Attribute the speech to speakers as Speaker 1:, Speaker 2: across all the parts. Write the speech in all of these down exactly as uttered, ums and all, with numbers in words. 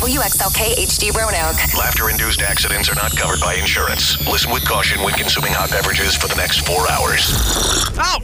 Speaker 1: W X L K H D Roanoke.
Speaker 2: Laughter-induced accidents are not covered by insurance. Listen with caution when consuming hot beverages for the next four hours.
Speaker 3: Oh!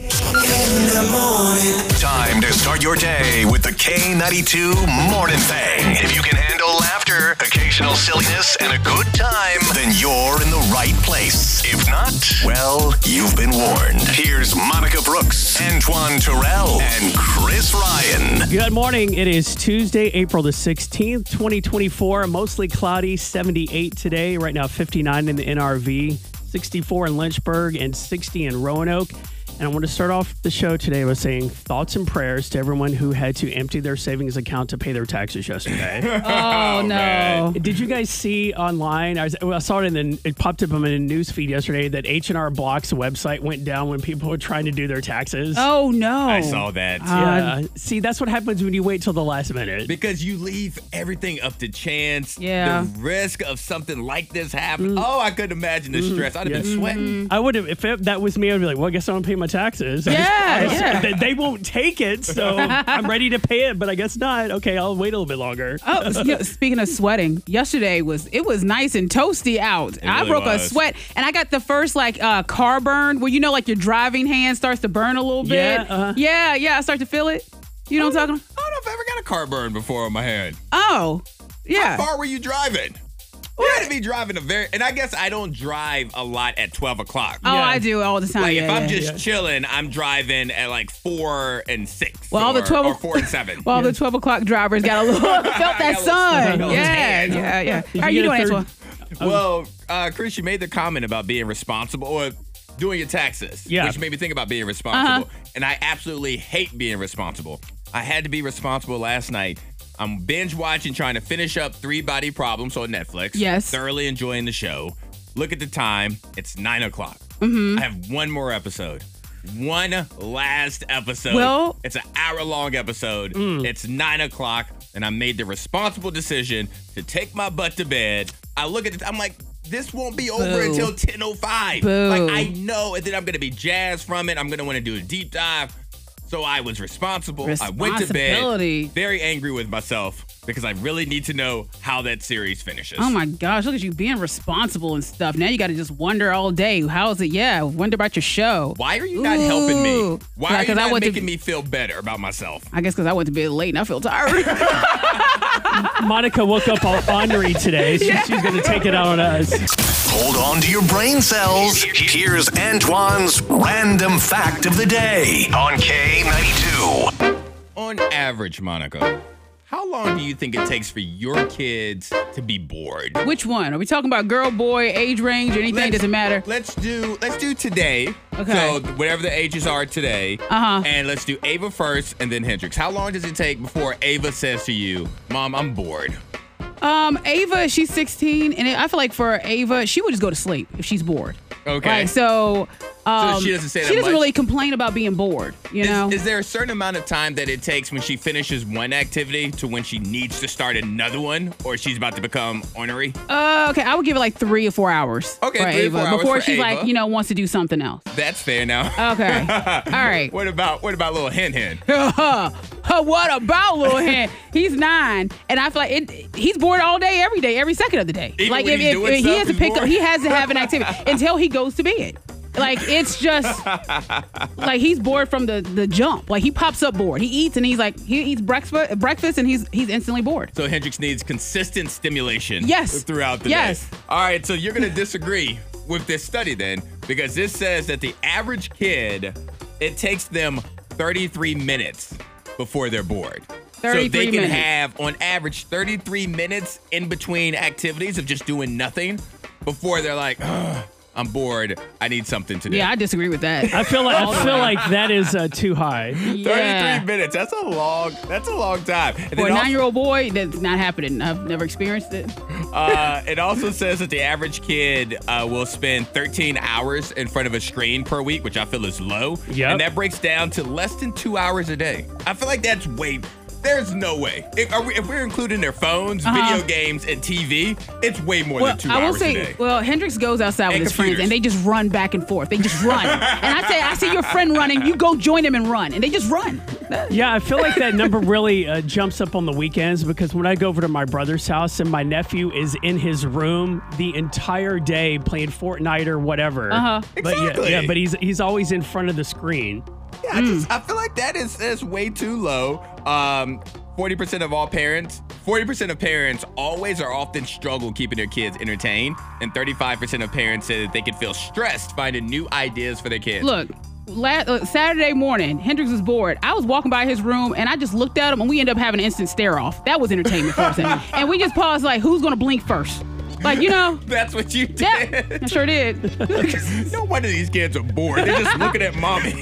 Speaker 2: In the morning. Time to start your day with the K ninety-two Morning Thing. If you can handle laughter, occasional silliness, and a good time, then you're in the right place. If not, well, you've been warned. Here's Monica Brooks, Antoine Terrell, and Chris Ryan.
Speaker 4: Good morning. It is Tuesday, April the sixteenth, twenty twenty-four. Mostly cloudy, seventy-eight today. Right now, fifty-nine in the N R V, sixty-four in Lynchburg, and sixty in Roanoke. And I want to start off the show today by saying thoughts and prayers to everyone who had to empty their savings account to pay their taxes yesterday.
Speaker 5: Oh, no.
Speaker 4: Man. Did you guys see online? I, was, well, I saw it in the, it popped up in the news feed yesterday that H and R Block's website went down when people were trying to do their taxes.
Speaker 5: Oh, no.
Speaker 3: I saw that.
Speaker 4: Yeah. See, that's what happens when you wait till the last minute.
Speaker 3: Because you leave everything up to chance.
Speaker 5: Yeah.
Speaker 3: The risk of something like this happening. Mm. Oh, I couldn't imagine the stress. I'd have
Speaker 4: Yes.
Speaker 3: been sweating.
Speaker 4: I would have, if it, that was me, I'd be like, well, I guess I don't pay my taxes. I
Speaker 5: Yeah,
Speaker 4: just- I just-
Speaker 5: yeah.
Speaker 4: They, they won't take it, so I'm ready to pay it, but I guess not. Okay, I'll wait a little bit longer.
Speaker 5: Oh, you know, speaking of sweating, yesterday was it was nice and toasty out.
Speaker 3: It
Speaker 5: I
Speaker 3: really
Speaker 5: broke
Speaker 3: was.
Speaker 5: a sweat, and I got the first like uh, car burn where you know like your driving hand starts to burn a little bit.
Speaker 4: Yeah, uh-huh.
Speaker 5: yeah, yeah. I start to feel it. You know what I'm talking about?
Speaker 3: I don't know if I ever got a car burn before on my hand.
Speaker 5: Oh, yeah.
Speaker 3: How far were you driving? You had to be driving a very, and I guess I don't drive a lot at twelve o'clock.
Speaker 5: Oh,
Speaker 4: Yeah.
Speaker 5: I do all the time.
Speaker 3: Like
Speaker 5: yeah,
Speaker 3: if I'm
Speaker 5: yeah.
Speaker 3: just
Speaker 4: yeah.
Speaker 3: chilling, I'm driving at like four and six.
Speaker 5: Well, all
Speaker 3: or,
Speaker 5: the twelve
Speaker 3: or four and seven.
Speaker 5: well, the twelve o'clock drivers got a little felt that
Speaker 3: Got a little-
Speaker 5: sun.
Speaker 3: got a little
Speaker 5: Yeah,
Speaker 3: tan.
Speaker 5: yeah, yeah.
Speaker 4: you
Speaker 5: How are you
Speaker 4: get a
Speaker 5: doing,
Speaker 4: third-
Speaker 5: Antoine?
Speaker 3: Well, uh, Chris, you made the comment about being responsible or doing your taxes,
Speaker 4: Yeah.
Speaker 3: which made me think about being responsible.
Speaker 5: Uh-huh.
Speaker 3: And I absolutely hate being responsible. I had to be responsible last night. I'm binge watching, trying to finish up Three Body Problems on Netflix.
Speaker 5: Yes.
Speaker 3: Thoroughly enjoying the show. Look at the time. It's nine o'clock.
Speaker 5: Mm-hmm.
Speaker 3: I have one more episode. One last episode.
Speaker 5: Well-
Speaker 3: it's an hour long episode. It's nine o'clock, and I made the responsible decision to take my butt to bed. I look at it, I'm like, this won't be over
Speaker 5: Boo.
Speaker 3: until ten oh five.
Speaker 5: Boo.
Speaker 3: Like, I know, and then I'm going to be jazzed from it. I'm going to want to do a deep dive. So I was responsible. I went to bed
Speaker 5: Responsibility.
Speaker 3: very angry with myself because I really need to know how that series finishes.
Speaker 5: Oh my gosh, look at you being responsible and stuff. Now you got to just wonder all day. How is it? Yeah, wonder about your show.
Speaker 3: Why are you not helping me?
Speaker 5: Ooh.
Speaker 3: Why
Speaker 5: Yeah,
Speaker 3: are you
Speaker 5: 'cause I
Speaker 3: not
Speaker 5: went to-
Speaker 3: making me feel better about myself?
Speaker 5: I guess because I went to bed late and I feel tired.
Speaker 4: Monica woke up all ornery today. She, She's going to take it out on us.
Speaker 2: Hold on to your brain cells. Here's Antoine's random fact of the day on K ninety-two.
Speaker 3: On average, Monica, how long do you think it takes for your kids to be bored?
Speaker 5: Which one? Are we talking about girl, boy, age range, or anything?
Speaker 3: Let's-
Speaker 5: Doesn't matter.
Speaker 3: Let's do let's do today.
Speaker 5: Okay.
Speaker 3: So whatever the ages are today.
Speaker 5: Uh-huh.
Speaker 3: And let's do Ava first and then Hendrix. How long does it take before Ava says to you, Mom, I'm bored?
Speaker 5: Um, Ava, she's sixteen, and I feel like for Ava, she would just go to sleep if she's bored.
Speaker 3: Okay.
Speaker 5: Like, so, um,
Speaker 3: she doesn't say that
Speaker 5: She doesn't
Speaker 3: much?
Speaker 5: really complain about being bored, you know?
Speaker 3: Is, is there a certain amount of time that it takes when she finishes one activity to when she needs to start another one, or she's about to become ornery?
Speaker 5: uh, okay, I would give it like three or four hours.
Speaker 3: Okay,
Speaker 5: for
Speaker 3: three or
Speaker 5: Ava,
Speaker 3: four hours
Speaker 5: before
Speaker 3: for
Speaker 5: she's
Speaker 3: Ava.
Speaker 5: like, you know, wants to do something else.
Speaker 3: That's fair now.
Speaker 5: Okay. All right.
Speaker 3: What about what about little Hen Hen?
Speaker 5: What about little Hen? He's nine, and I feel like it, he's bored all day, every day, every second of the day.
Speaker 3: Even
Speaker 5: like
Speaker 3: when
Speaker 5: if,
Speaker 3: he's
Speaker 5: if,
Speaker 3: doing
Speaker 5: if he
Speaker 3: stuff,
Speaker 5: has to
Speaker 3: he's
Speaker 5: pick up,
Speaker 3: bored?
Speaker 5: he has to have an activity until he goes to bed. Like it's just like he's bored from the the jump. Like he pops up bored. He eats and he's like he eats breakfast breakfast and he's he's instantly bored.
Speaker 3: So Hendrix needs consistent stimulation
Speaker 5: Yes.
Speaker 3: throughout the
Speaker 5: Yes.
Speaker 3: day. All right, so you're going to disagree with this study then, because this says that the average kid, it takes them thirty-three minutes before they're bored. So they
Speaker 5: thirty-three
Speaker 3: can
Speaker 5: minutes.
Speaker 3: have, on average, thirty-three minutes in between activities of just doing nothing before they're like, "Ugh, I'm bored. I need something to do."
Speaker 5: Yeah, I disagree with that.
Speaker 4: I feel like I feel like that is uh, too high.
Speaker 3: thirty-three
Speaker 5: Yeah.
Speaker 3: minutes. That's a long. That's a long time. And
Speaker 5: For
Speaker 3: then
Speaker 5: a
Speaker 3: also-
Speaker 5: nine-year-old boy, that's not happening. I've never experienced it.
Speaker 3: Uh, it also says that the average kid uh, will spend thirteen hours in front of a screen per week, which I feel is low.
Speaker 4: Yep.
Speaker 3: And that breaks down to less than two hours a day. I feel like that's way. There's no way. If, are we, if we're including their phones,
Speaker 5: Uh-huh.
Speaker 3: video games, and T V, it's way more
Speaker 5: Well,
Speaker 3: than two
Speaker 5: I will
Speaker 3: hours a
Speaker 5: say,
Speaker 3: day.
Speaker 5: well, Hendrix goes outside
Speaker 3: And
Speaker 5: with his friends,
Speaker 3: computers.
Speaker 5: and they just run back and forth. They just run, and I say, I see your friend running. You go join him and run, and they just run.
Speaker 4: Yeah, I feel like that number really uh, jumps up on the weekends because when I go over to my brother's house and my nephew is in his room the entire day playing Fortnite or whatever.
Speaker 5: Uh-huh.
Speaker 4: But
Speaker 3: Exactly.
Speaker 4: yeah, yeah, but he's he's always in front of the screen.
Speaker 3: Yeah, I, just, I feel like that is, is way too low. Um, forty percent of all parents, forty percent of parents always or often struggle keeping their kids entertained, and thirty-five percent of parents say that they can feel stressed finding new ideas for their kids.
Speaker 5: Look, la- uh, Saturday morning, Hendrix was bored. I was walking by his room and I just looked at him and we ended up having an instant stare off. That was entertainment for us. And we just paused like, who's going to blink first? Like, you know.
Speaker 3: That's what you did.
Speaker 5: Yeah, I sure did.
Speaker 3: No wonder these kids are bored. They're just looking at mommy.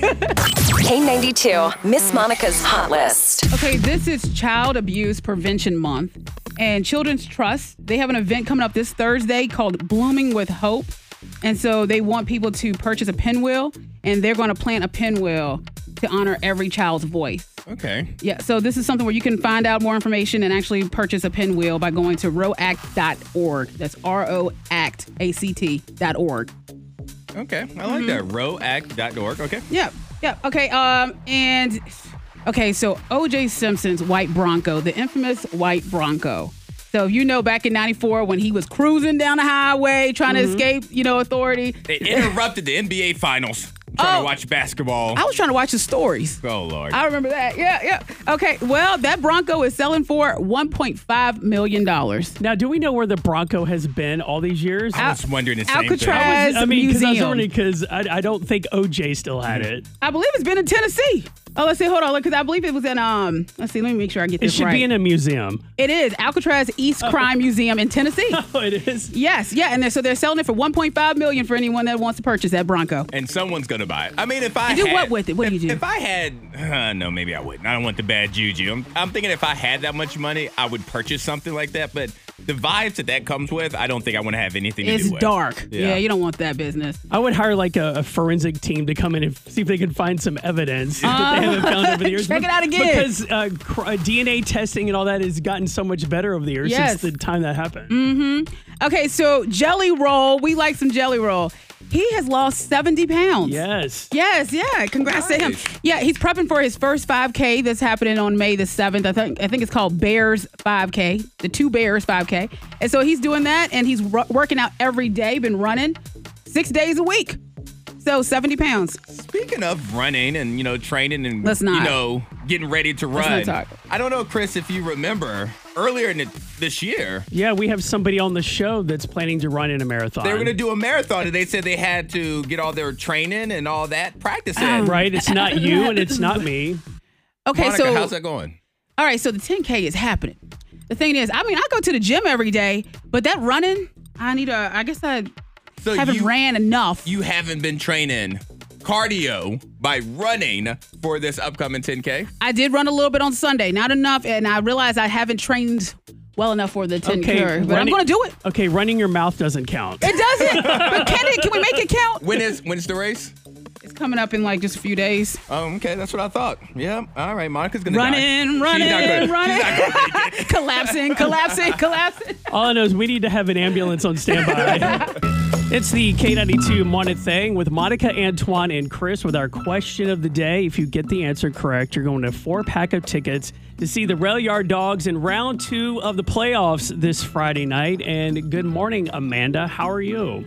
Speaker 1: K ninety-two, Miss Monica's Hot List.
Speaker 5: Okay, this is Child Abuse Prevention Month. And Children's Trust, they have an event coming up this Thursday called Blooming with Hope. And so they want people to purchase a pinwheel, and they're going to plant a pinwheel to honor every child's voice.
Speaker 3: Okay.
Speaker 5: Yeah, so this is something where you can find out more information and actually purchase a pinwheel by going to roact dot org. That's R O A C T, A C T dot org.
Speaker 3: Okay. I like that. roact dot org. Okay.
Speaker 5: Yeah, yeah. Okay, um, and, okay, so O J Simpson's white Bronco, the infamous white Bronco. So you know back in ninety-four when he was cruising down the highway trying to escape, you know, authority.
Speaker 3: They interrupted the N B A Finals. I'm trying
Speaker 5: Oh.
Speaker 3: to watch basketball.
Speaker 5: I was trying to watch the stories.
Speaker 3: Oh, Lord.
Speaker 5: I remember that. Yeah, yeah. Okay, well, that Bronco is selling for one point five million dollars.
Speaker 4: Now, do we know where the Bronco has been all these years?
Speaker 3: I was wondering the same
Speaker 5: Alcatraz.
Speaker 3: thing.
Speaker 4: I mean, because I was
Speaker 5: Museum.
Speaker 4: wondering because I, I don't think O J still had it.
Speaker 5: I believe it's been in Tennessee. Oh, let's see. Hold on. Because I believe it was in, um, let's see. Let me make sure I get
Speaker 4: It
Speaker 5: this
Speaker 4: should
Speaker 5: right.
Speaker 4: be in a museum.
Speaker 5: It is Alcatraz East Crime Museum in Tennessee.
Speaker 4: Oh, it is?
Speaker 5: Yes, yeah. And they're, so they're selling it for one point five million dollars for anyone that wants to purchase that Bronco.
Speaker 3: And someone's going to buy it. I mean, if I
Speaker 5: You do
Speaker 3: had,
Speaker 5: what with it? What do
Speaker 3: if,
Speaker 5: you do?
Speaker 3: If I had, uh, no, maybe I wouldn't. I don't want the bad juju. I'm, I'm thinking if I had that much money, I would purchase something like that. But the vibes that that comes with, I don't think I want to have anything to
Speaker 5: It's
Speaker 3: do with.
Speaker 5: dark.
Speaker 3: Yeah.
Speaker 5: Yeah. you don't want that business.
Speaker 4: I would hire like a, a forensic team to come in and see if they can find some evidence that they haven't found over the years.
Speaker 5: Check it out again.
Speaker 4: Because uh, cr- uh, D N A testing and all that has gotten so much better over the years
Speaker 5: Yes.
Speaker 4: since the time that happened.
Speaker 5: Mm-hmm. Okay, so Jelly Roll. We like some Jelly Roll. He has lost seventy pounds.
Speaker 4: Yes.
Speaker 5: Yes, yeah. Congrats to him.
Speaker 3: Nice.
Speaker 5: Yeah, he's prepping for his first five K that's happening on May the seventh. I think I think it's called Bears five K, the Two Bears five K. And so he's doing that, and he's ru- working out every day, been running six days a week. So seventy pounds.
Speaker 3: Speaking of running and, you know, training and,
Speaker 5: Let's not.
Speaker 3: you know, getting ready to
Speaker 5: Let's
Speaker 3: run.
Speaker 5: not talk.
Speaker 3: I don't know, Chris, if you remember earlier in the, this year,
Speaker 4: Yeah, we have somebody on the show that's planning to run in a marathon.
Speaker 3: they were going to do a marathon and they said they had to get all their training and all that practice in.
Speaker 4: Right? It's not you and it's not me.
Speaker 5: Okay,
Speaker 3: Monica,
Speaker 5: so
Speaker 3: how's that going?
Speaker 5: all right, so the ten K is happening. The thing is, I mean, I go to the gym every day, but that running, I need a. I guess I
Speaker 3: So
Speaker 5: haven't
Speaker 3: you,
Speaker 5: ran enough.
Speaker 3: you haven't been training cardio by running for this upcoming ten K?
Speaker 5: I did run a little bit on Sunday, not enough, and I realized I haven't trained well enough for the ten K.
Speaker 4: Okay,
Speaker 5: But I'm
Speaker 4: running-
Speaker 5: going to do it.
Speaker 4: Okay, running your mouth doesn't count.
Speaker 5: It doesn't. But can it? Can we make it count?
Speaker 3: When is when's the race?
Speaker 5: It's coming up in like just a few days.
Speaker 3: Oh, okay, that's what I thought. Yeah, all right, Monica's gonna
Speaker 5: Running,
Speaker 3: die.
Speaker 5: running,
Speaker 3: She's not gonna,
Speaker 5: running.
Speaker 3: She's not gonna make it.
Speaker 5: collapsing, collapsing, collapsing.
Speaker 4: All I know is we need to have an ambulance on standby. It's the K ninety-two Morning Thing with Monica, Antoine, and Chris with our question of the day. If you get the answer correct, you're going to four pack of tickets to see the Rail Yard Dogs in round two of the playoffs this Friday night. And good morning, Amanda. How are you?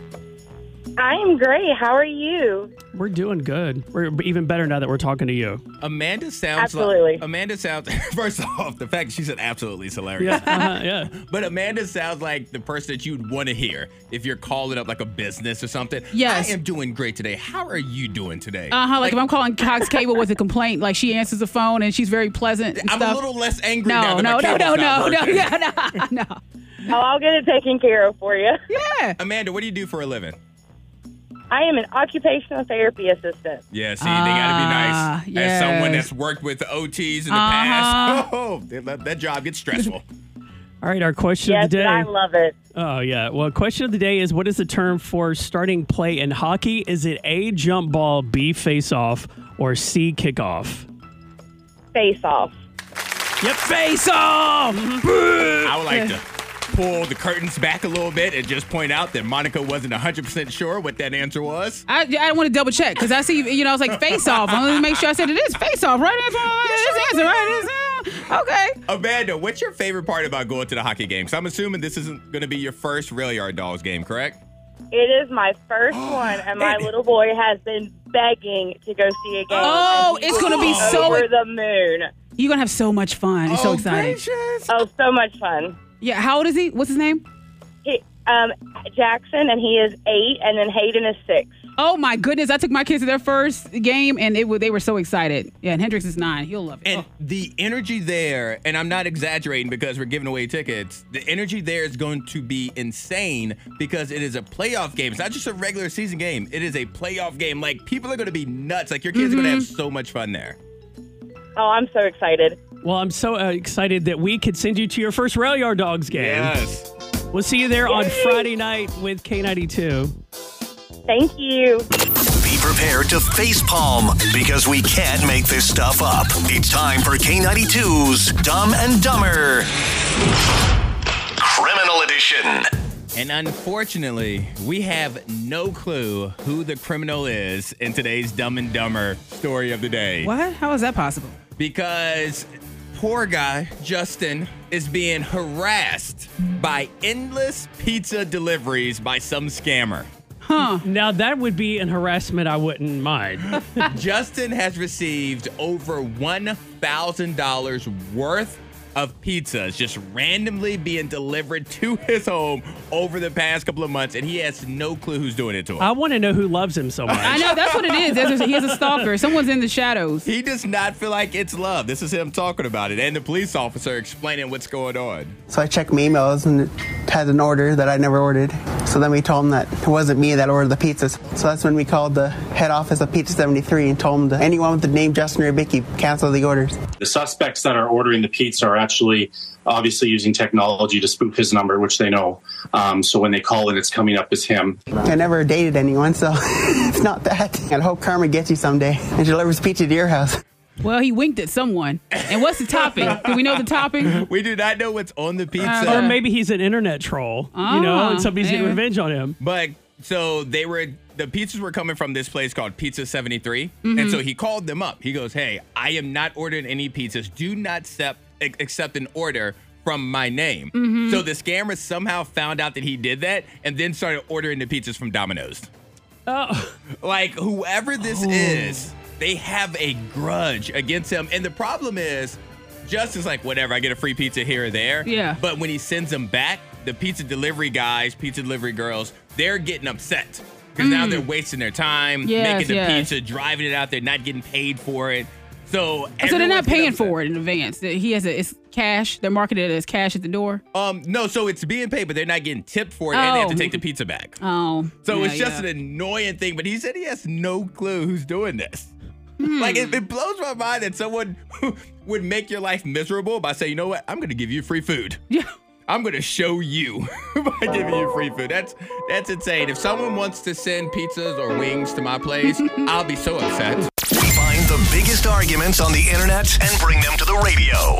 Speaker 6: I am great. How are you?
Speaker 4: We're doing good. We're even better now that we're talking to you.
Speaker 3: Amanda sounds
Speaker 6: Absolutely.
Speaker 3: like Amanda sounds. First off, the fact she said absolutely is hilarious.
Speaker 4: Yeah, uh-huh, yeah.
Speaker 3: But Amanda sounds like the person that you'd want to hear if you're calling up like a business or something.
Speaker 5: Yes.
Speaker 3: I am doing great today. How are you doing today?
Speaker 5: Uh huh. Like, if I'm calling Cox Cable with a complaint, like she answers the phone and she's very pleasant. And
Speaker 3: I'm
Speaker 5: stuff.
Speaker 3: a little less angry now
Speaker 5: No,
Speaker 3: that
Speaker 5: no,
Speaker 3: my
Speaker 5: no, no,
Speaker 3: cable's
Speaker 5: no,
Speaker 3: not
Speaker 5: no,
Speaker 3: working.
Speaker 5: yeah, no, no.
Speaker 6: Oh, I'll get it taken care of for you.
Speaker 5: Yeah.
Speaker 3: Amanda, what do you do for a living?
Speaker 6: I am an occupational therapy assistant.
Speaker 3: Yeah, see, they gotta be
Speaker 5: Ah,
Speaker 3: nice. As someone
Speaker 5: yes.
Speaker 3: that's worked with O Ts in the
Speaker 5: Uh-huh.
Speaker 3: past, oh, that, that job gets stressful.
Speaker 4: All right, our question
Speaker 6: Yes,
Speaker 4: of the day.
Speaker 6: I love it.
Speaker 4: Oh, yeah. Well, question of the day is what is the term for starting play in hockey? Is it A, jump ball, B, face off, or C, kickoff?
Speaker 6: Face off.
Speaker 4: Yep, face off!
Speaker 3: I would like to pull the curtains back a little bit and just point out that Monica wasn't one hundred percent sure what that answer was?
Speaker 5: I, I want to double check because I see, you know, I was like face off. I want to make sure I said it is face off, right? That's answer, right? It's, uh, okay.
Speaker 3: Amanda, what's your favorite part about going to the hockey game? So I'm assuming this isn't going to be your first Rail Yard Dogs game, correct?
Speaker 6: It is my first one, and my little boy has been begging to go see a game.
Speaker 5: Oh,
Speaker 6: and he
Speaker 5: it's gonna
Speaker 6: was
Speaker 5: be so-
Speaker 6: over the moon.
Speaker 5: You're going to have so much fun. He's so
Speaker 3: Oh,
Speaker 5: excited.
Speaker 3: gracious.
Speaker 6: Oh, so much fun.
Speaker 5: Yeah, how old is he? What's his name?
Speaker 6: He, um, Jackson, and he is eight, and then Hayden is six.
Speaker 5: Oh, my goodness. I took my kids to their first game, and it, they were so excited. Yeah, and Hendrix is nine. He'll love it.
Speaker 3: And
Speaker 5: Oh.
Speaker 3: the energy there, and I'm not exaggerating because we're giving away tickets, the energy there is going to be insane because it is a playoff game. It's not just a regular season game. It is a playoff game. Like, people are going to be nuts. Like, your kids
Speaker 5: Mm-hmm.
Speaker 3: are going to have so much fun there.
Speaker 6: Oh, I'm so excited.
Speaker 4: Well, I'm so uh, excited that we could send you to your first Rail Yard Dogs game.
Speaker 3: Yes.
Speaker 4: We'll see you there on
Speaker 6: Yay.
Speaker 4: Friday night with K ninety-two.
Speaker 6: Thank you.
Speaker 2: Be prepared to facepalm because we can't make this stuff up. It's time for K ninety-two's Dumb and Dumber Criminal Edition.
Speaker 3: And unfortunately, we have no clue who the criminal is in today's Dumb and Dumber story of the day.
Speaker 5: What? How is that possible?
Speaker 3: Because poor guy, Justin, is being harassed by endless pizza deliveries by some scammer.
Speaker 5: Huh.
Speaker 4: Now, that would be an harassment I wouldn't mind.
Speaker 3: Justin has received over one thousand dollars worth of pizzas just randomly being delivered to his home over the past couple of months, and he has no clue who's doing it to him.
Speaker 4: I want to know who loves him so much.
Speaker 5: I know. That's what it is. There's a, he has a stalker. Someone's in the shadows.
Speaker 3: He does not feel like it's love. This is him talking about it, and the police officer explaining what's going on.
Speaker 7: So I checked my emails and it had an order that I never ordered. So then we told him that it wasn't me that ordered the pizzas. So that's when we called the head office of Pizza seventy-three and told them that anyone with the name Justin or Vicky cancel the orders.
Speaker 8: The suspects that are ordering the pizza are actually obviously using technology to spoof his number, which they know. Um, so when they call it, it's coming up as him.
Speaker 7: I never dated anyone, so it's not that. I hope karma gets you someday and delivers pizza to your house.
Speaker 5: Well, he winked at someone. And what's the topping? Do we know the topping?
Speaker 3: We do not know what's on the pizza.
Speaker 5: Uh,
Speaker 4: Or maybe he's an internet troll, you know, and somebody's getting
Speaker 5: maybe.
Speaker 4: revenge on him.
Speaker 3: But so they were, the pizzas were coming from this place called Pizza seventy-three.
Speaker 5: Mm-hmm.
Speaker 3: And so he called them up. He goes, hey, I am not ordering any pizzas. Do not accept, accept an order from my name.
Speaker 5: Mm-hmm.
Speaker 3: So the scammer somehow found out that he did that and then started ordering the pizzas from Domino's.
Speaker 4: Oh,
Speaker 3: Like, whoever this is, they have a grudge against him. And the problem is, Justin's like, whatever, I get a free pizza here or there.
Speaker 5: Yeah.
Speaker 3: But when he sends them back, the pizza delivery guys, pizza delivery girls, they're getting upset. Because now they're wasting their time
Speaker 5: Yes,
Speaker 3: making the
Speaker 5: yes.
Speaker 3: pizza, driving it out there, not getting paid for it. So,
Speaker 5: So they're not
Speaker 3: everyone's getting
Speaker 5: paying
Speaker 3: upset.
Speaker 5: for it in advance. He has a it's cash. They're marketed as cash at the door.
Speaker 3: Um, no, so it's being paid, but they're not getting tipped for it, and they have to
Speaker 5: Oh.
Speaker 3: take the pizza back.
Speaker 5: Oh.
Speaker 3: So
Speaker 5: yeah,
Speaker 3: it's just
Speaker 5: yeah.
Speaker 3: an annoying thing, but he said he has no clue who's doing this.
Speaker 5: Hmm.
Speaker 3: Like, it, it blows my mind that someone would make your life miserable by saying, you know what, I'm going to give you free food.
Speaker 5: Yeah.
Speaker 3: I'm going to show you by giving you free food. That's that's insane. If someone wants to send pizzas or wings to my place, I'll be so upset.
Speaker 2: We find the biggest arguments on the internet and bring them to the radio.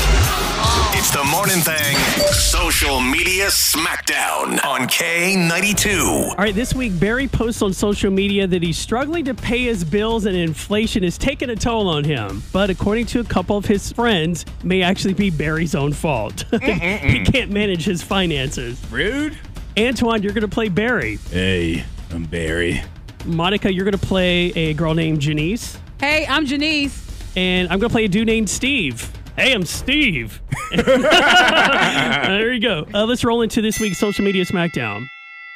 Speaker 2: It's the Morning Thang Social Media Smackdown on K ninety-two.
Speaker 4: all right. This week, Barry posts on social media that he's struggling to pay his bills and inflation is taking a toll on him. But according to a couple of his friends, it may actually be Barry's own fault. He can't manage his finances.
Speaker 3: Rude.
Speaker 4: Antoine, you're going to play Barry.
Speaker 3: Hey, I'm Barry.
Speaker 4: Monica, you're going to play a girl named Janice.
Speaker 5: Hey, I'm Janice.
Speaker 4: And I'm going to play a dude named Steve. Hey, I'm Steve. There you go. Uh, let's roll into this week's Social Media Smackdown.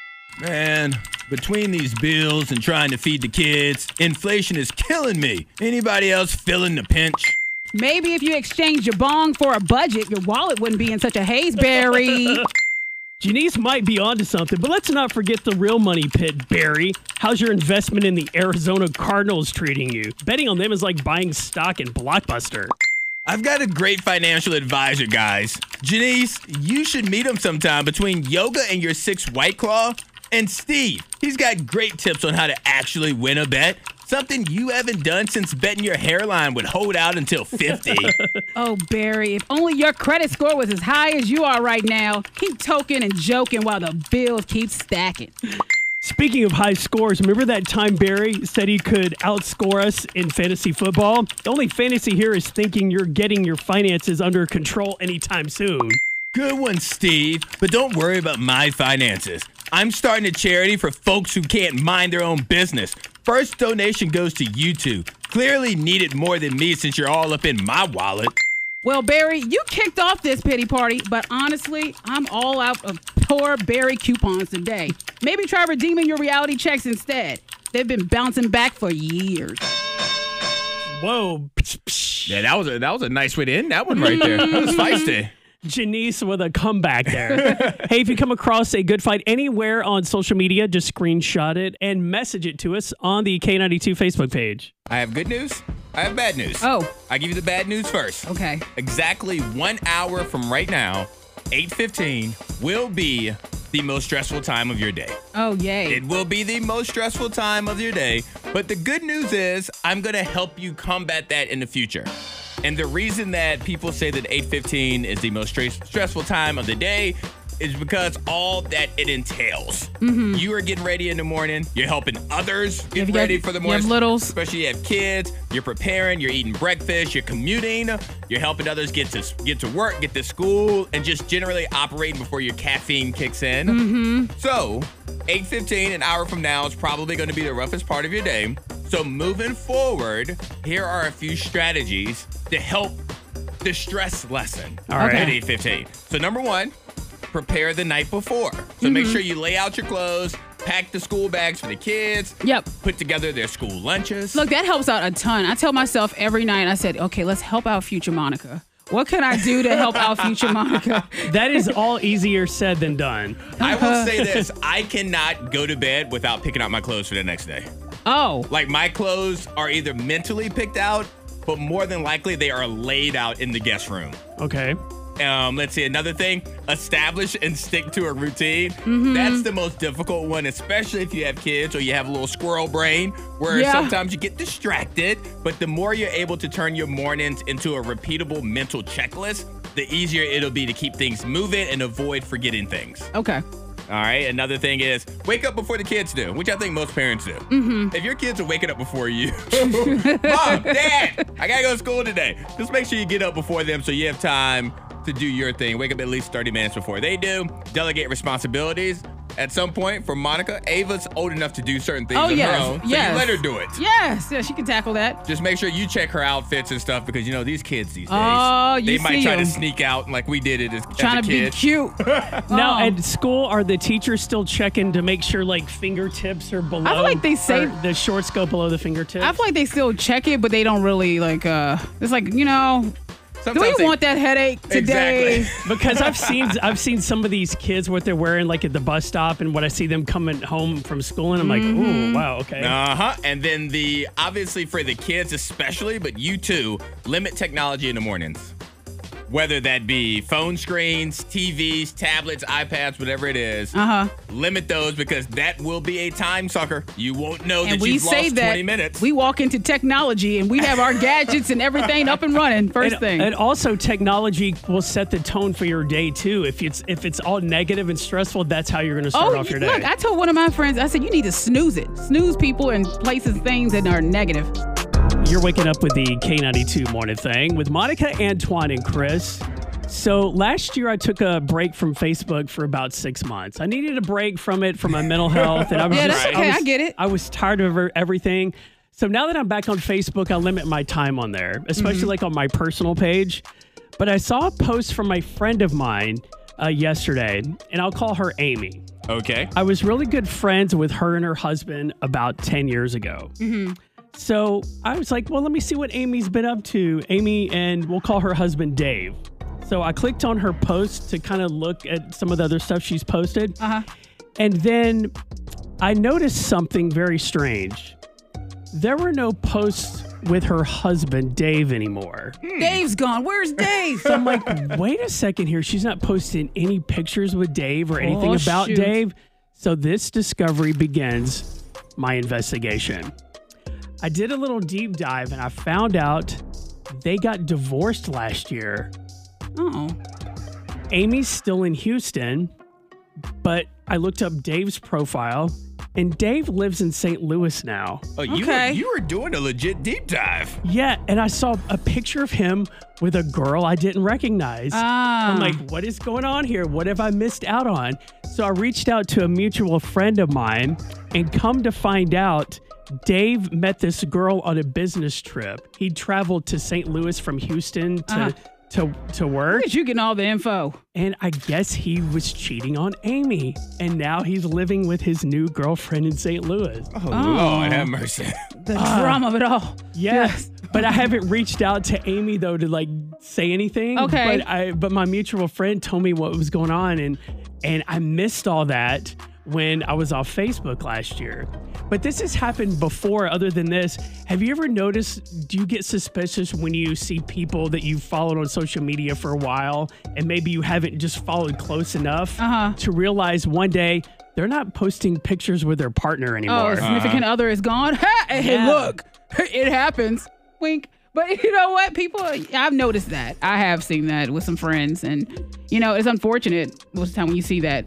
Speaker 3: Man, between these bills and trying to feed the kids, inflation is killing me. Anybody else feeling the pinch?
Speaker 5: Maybe if you exchanged your bong for a budget, your wallet wouldn't be in such a haze, Barry.
Speaker 4: Janice might be onto something, but let's not forget the real money pit, Barry. How's your investment in the Arizona Cardinals treating you? Betting on them is like buying stock in Blockbuster.
Speaker 3: I've got a great financial advisor, guys. Janice, you should meet him sometime. Between yoga and your six White Claw, and Steve, he's got great tips on how to actually win a bet. Something you haven't done since betting your hairline would hold out until fifty.
Speaker 5: Oh, Barry, if only your credit score was as high as you are right now. Keep toking and joking while the bills keep stacking.
Speaker 4: Speaking of high scores, remember that time Barry said he could outscore us in fantasy football? The only fantasy here is thinking you're getting your finances under control anytime soon.
Speaker 3: Good one, Steve. But don't worry about my finances. I'm starting a charity for folks who can't mind their own business. First donation goes to you two. Clearly need it more than me since you're all up in my wallet.
Speaker 5: Well, Barry, you kicked off this pity party, but honestly, I'm all out of poor Barry coupons today. Maybe try redeeming your reality checks instead. They've been bouncing back for years.
Speaker 4: Whoa.
Speaker 3: Yeah, that was a that was a nice way to end that one right there. That was feisty.
Speaker 4: Janice with a comeback there. Hey, if you come across a good fight anywhere on social media, just screenshot it and message it to us on the K ninety-two Facebook page.
Speaker 3: I have good news. I have bad news.
Speaker 5: Oh.
Speaker 3: I give you the bad news first.
Speaker 5: Okay.
Speaker 3: Exactly one hour from right now, eight fifteen, will be the most stressful time of your day.
Speaker 5: Oh, yay.
Speaker 3: It will be the most stressful time of your day. But the good news is I'm going to help you combat that in the future. And the reason that people say that eight fifteen is the most stress- stressful time of the day is because all that it entails.
Speaker 5: Mm-hmm.
Speaker 3: You are getting ready in the morning. You're helping others get
Speaker 5: you
Speaker 3: ready
Speaker 5: have-
Speaker 3: for the
Speaker 5: you
Speaker 3: morning.
Speaker 5: have littles.
Speaker 3: Especially you have kids. You're preparing. You're eating breakfast. You're commuting. You're helping others get to get to work, get to school, and just generally operating before your caffeine kicks in.
Speaker 5: Mm-hmm.
Speaker 3: So eight fifteen, an hour from now, is probably going to be the roughest part of your day. So moving forward, here are a few strategies to help the stress lesson
Speaker 4: All right.
Speaker 3: at eight fifteen. So number one, prepare the night before. So
Speaker 5: Mm-hmm.
Speaker 3: make sure you lay out your clothes, pack the school bags for the kids.
Speaker 5: Yep.
Speaker 3: Put together their school lunches.
Speaker 5: Look, that helps out a ton. I tell myself every night, I said, okay, let's help out future Monica. What can I do to help out future Monica?
Speaker 4: That is all easier said than done.
Speaker 3: I will say this, I cannot go to bed without picking out my clothes for the next day.
Speaker 5: Oh.
Speaker 3: Like my clothes are either mentally picked out, but more than likely they are laid out in the guest room.
Speaker 4: Okay.
Speaker 3: Um, let's see, another thing, establish and stick to a routine.
Speaker 5: Mm-hmm.
Speaker 3: That's the most difficult one, especially if you have kids or you have a little squirrel brain where
Speaker 5: Yeah.
Speaker 3: sometimes you get distracted. But the more you're able to turn your mornings into a repeatable mental checklist, the easier it'll be to keep things moving and avoid forgetting things.
Speaker 5: Okay.
Speaker 3: All right. Another thing is wake up before the kids do, which I think most parents do.
Speaker 5: Mm-hmm.
Speaker 3: If your kids are waking up before you, Mom, Dad, I got to go to school today. Just make sure you get up before them so you have time to do your thing. Wake up at least thirty minutes before they do. Delegate responsibilities. At some point, for Monica, Ava's old enough to do certain things
Speaker 5: Oh,
Speaker 3: on
Speaker 5: yes.
Speaker 3: her own. So
Speaker 5: yes.
Speaker 3: you let her do it.
Speaker 5: Yes. Yeah, she can tackle that.
Speaker 3: Just make sure you check her outfits and stuff because, you know, these kids these days,
Speaker 5: Oh, you
Speaker 3: they
Speaker 5: see
Speaker 3: might try to
Speaker 5: 'em.
Speaker 3: sneak out like we did it as,
Speaker 5: Trying
Speaker 3: as a
Speaker 5: to
Speaker 3: kid.
Speaker 5: be cute.
Speaker 4: Now,
Speaker 5: Oh.
Speaker 4: at school, are the teachers still checking to make sure, like, fingertips are below?
Speaker 5: I feel like they say-
Speaker 4: or the shorts go below the fingertips?
Speaker 5: I feel like they still check it, but they don't really like. uh It's like, you know, do
Speaker 3: Sometimes
Speaker 5: we
Speaker 3: they-
Speaker 5: want that headache today?
Speaker 3: Exactly.
Speaker 4: Because I've seen I've seen some of these kids what they're wearing like at the bus stop, and when I see them coming home from school, and I'm like,
Speaker 5: Mm-hmm.
Speaker 4: ooh, wow, okay.
Speaker 3: Uh-huh. And then the, obviously for the kids especially, but you too, limit technology in the mornings. Whether that be phone screens, T Vs, tablets, iPads, whatever it is.
Speaker 5: Uh-huh.
Speaker 3: Limit those because that will be a time sucker. You won't know
Speaker 5: And
Speaker 3: that
Speaker 5: we
Speaker 3: you've
Speaker 5: say
Speaker 3: lost
Speaker 5: that
Speaker 3: twenty minutes.
Speaker 5: we walk into technology and we have our gadgets and everything up and running first
Speaker 4: and,
Speaker 5: thing.
Speaker 4: and also technology will set the tone for your day too. If it's if it's all negative and stressful, that's how you're going to start
Speaker 5: oh,
Speaker 4: off your day.
Speaker 5: look, I told one of my friends, I said, you need to snooze it. Snooze people and places things that are negative.
Speaker 4: You're waking up with the K ninety-two morning thing with Monica, Antoine, and Chris. So last year I took a break from Facebook for about six months. I needed a break from it for my mental health, and I was
Speaker 5: Yeah,
Speaker 4: just,
Speaker 5: that's okay.
Speaker 4: I, was,
Speaker 5: I get it.
Speaker 4: I was tired of er- everything. So now that I'm back on Facebook, I limit my time on there, especially
Speaker 5: Mm-hmm.
Speaker 4: like on my personal page. But I saw a post from a friend of mine uh, yesterday, and I'll call her Amy.
Speaker 3: Okay.
Speaker 4: I was really good friends with her and her husband about ten years ago.
Speaker 5: Mm-hmm.
Speaker 4: So I was like, well, let me see what Amy's been up to. Amy, and we'll call her husband Dave. So I clicked on her post to kind of look at some of the other stuff she's posted.
Speaker 5: Uh-huh.
Speaker 4: And then I noticed something very strange. There were no posts with her husband, Dave, anymore.
Speaker 5: Dave's gone. Where's Dave?
Speaker 4: So I'm like, wait a second here. She's not posting any pictures with Dave or anything
Speaker 5: Oh,
Speaker 4: about
Speaker 5: shoot.
Speaker 4: Dave. So this discovery begins my investigation. I did a little deep dive and I found out they got divorced last year.
Speaker 5: Oh.
Speaker 4: Amy's still in Houston, but I looked up Dave's profile, and Dave lives in Saint Louis now.
Speaker 3: Oh, you,
Speaker 5: Okay.
Speaker 3: were, you were doing a legit deep dive.
Speaker 4: Yeah, and I saw a picture of him with a girl I didn't recognize.
Speaker 5: Ah.
Speaker 4: I'm like, what is going on here? What have I missed out on? So I reached out to a mutual friend of mine, and come to find out, Dave met this girl on a business trip. He traveled to Saint Louis from Houston to
Speaker 5: Uh-huh.
Speaker 4: to to work.
Speaker 5: Where did you getting all the info?
Speaker 4: And I guess he was cheating on Amy. And now he's living with his new girlfriend in Saint Louis.
Speaker 3: Oh, Lord have mercy.
Speaker 5: The drama of it all.
Speaker 4: Yes. But I haven't reached out to Amy though to like say anything.
Speaker 5: Okay.
Speaker 4: But I but my mutual friend told me what was going on, and and I missed all that when I was off Facebook last year. But this has happened before other than this. Have you ever noticed, do you get suspicious when you see people that you've followed on social media for a while and maybe you haven't just followed close enough
Speaker 5: Uh-huh.
Speaker 4: to realize one day they're not posting pictures with their partner
Speaker 5: Oh,
Speaker 4: anymore?
Speaker 5: a significant other is gone. Hey,
Speaker 4: Yeah.
Speaker 5: look, it happens. Wink. But you know what? People, I've noticed that. I have seen that with some friends. And, you know, it's unfortunate most of the time when you see that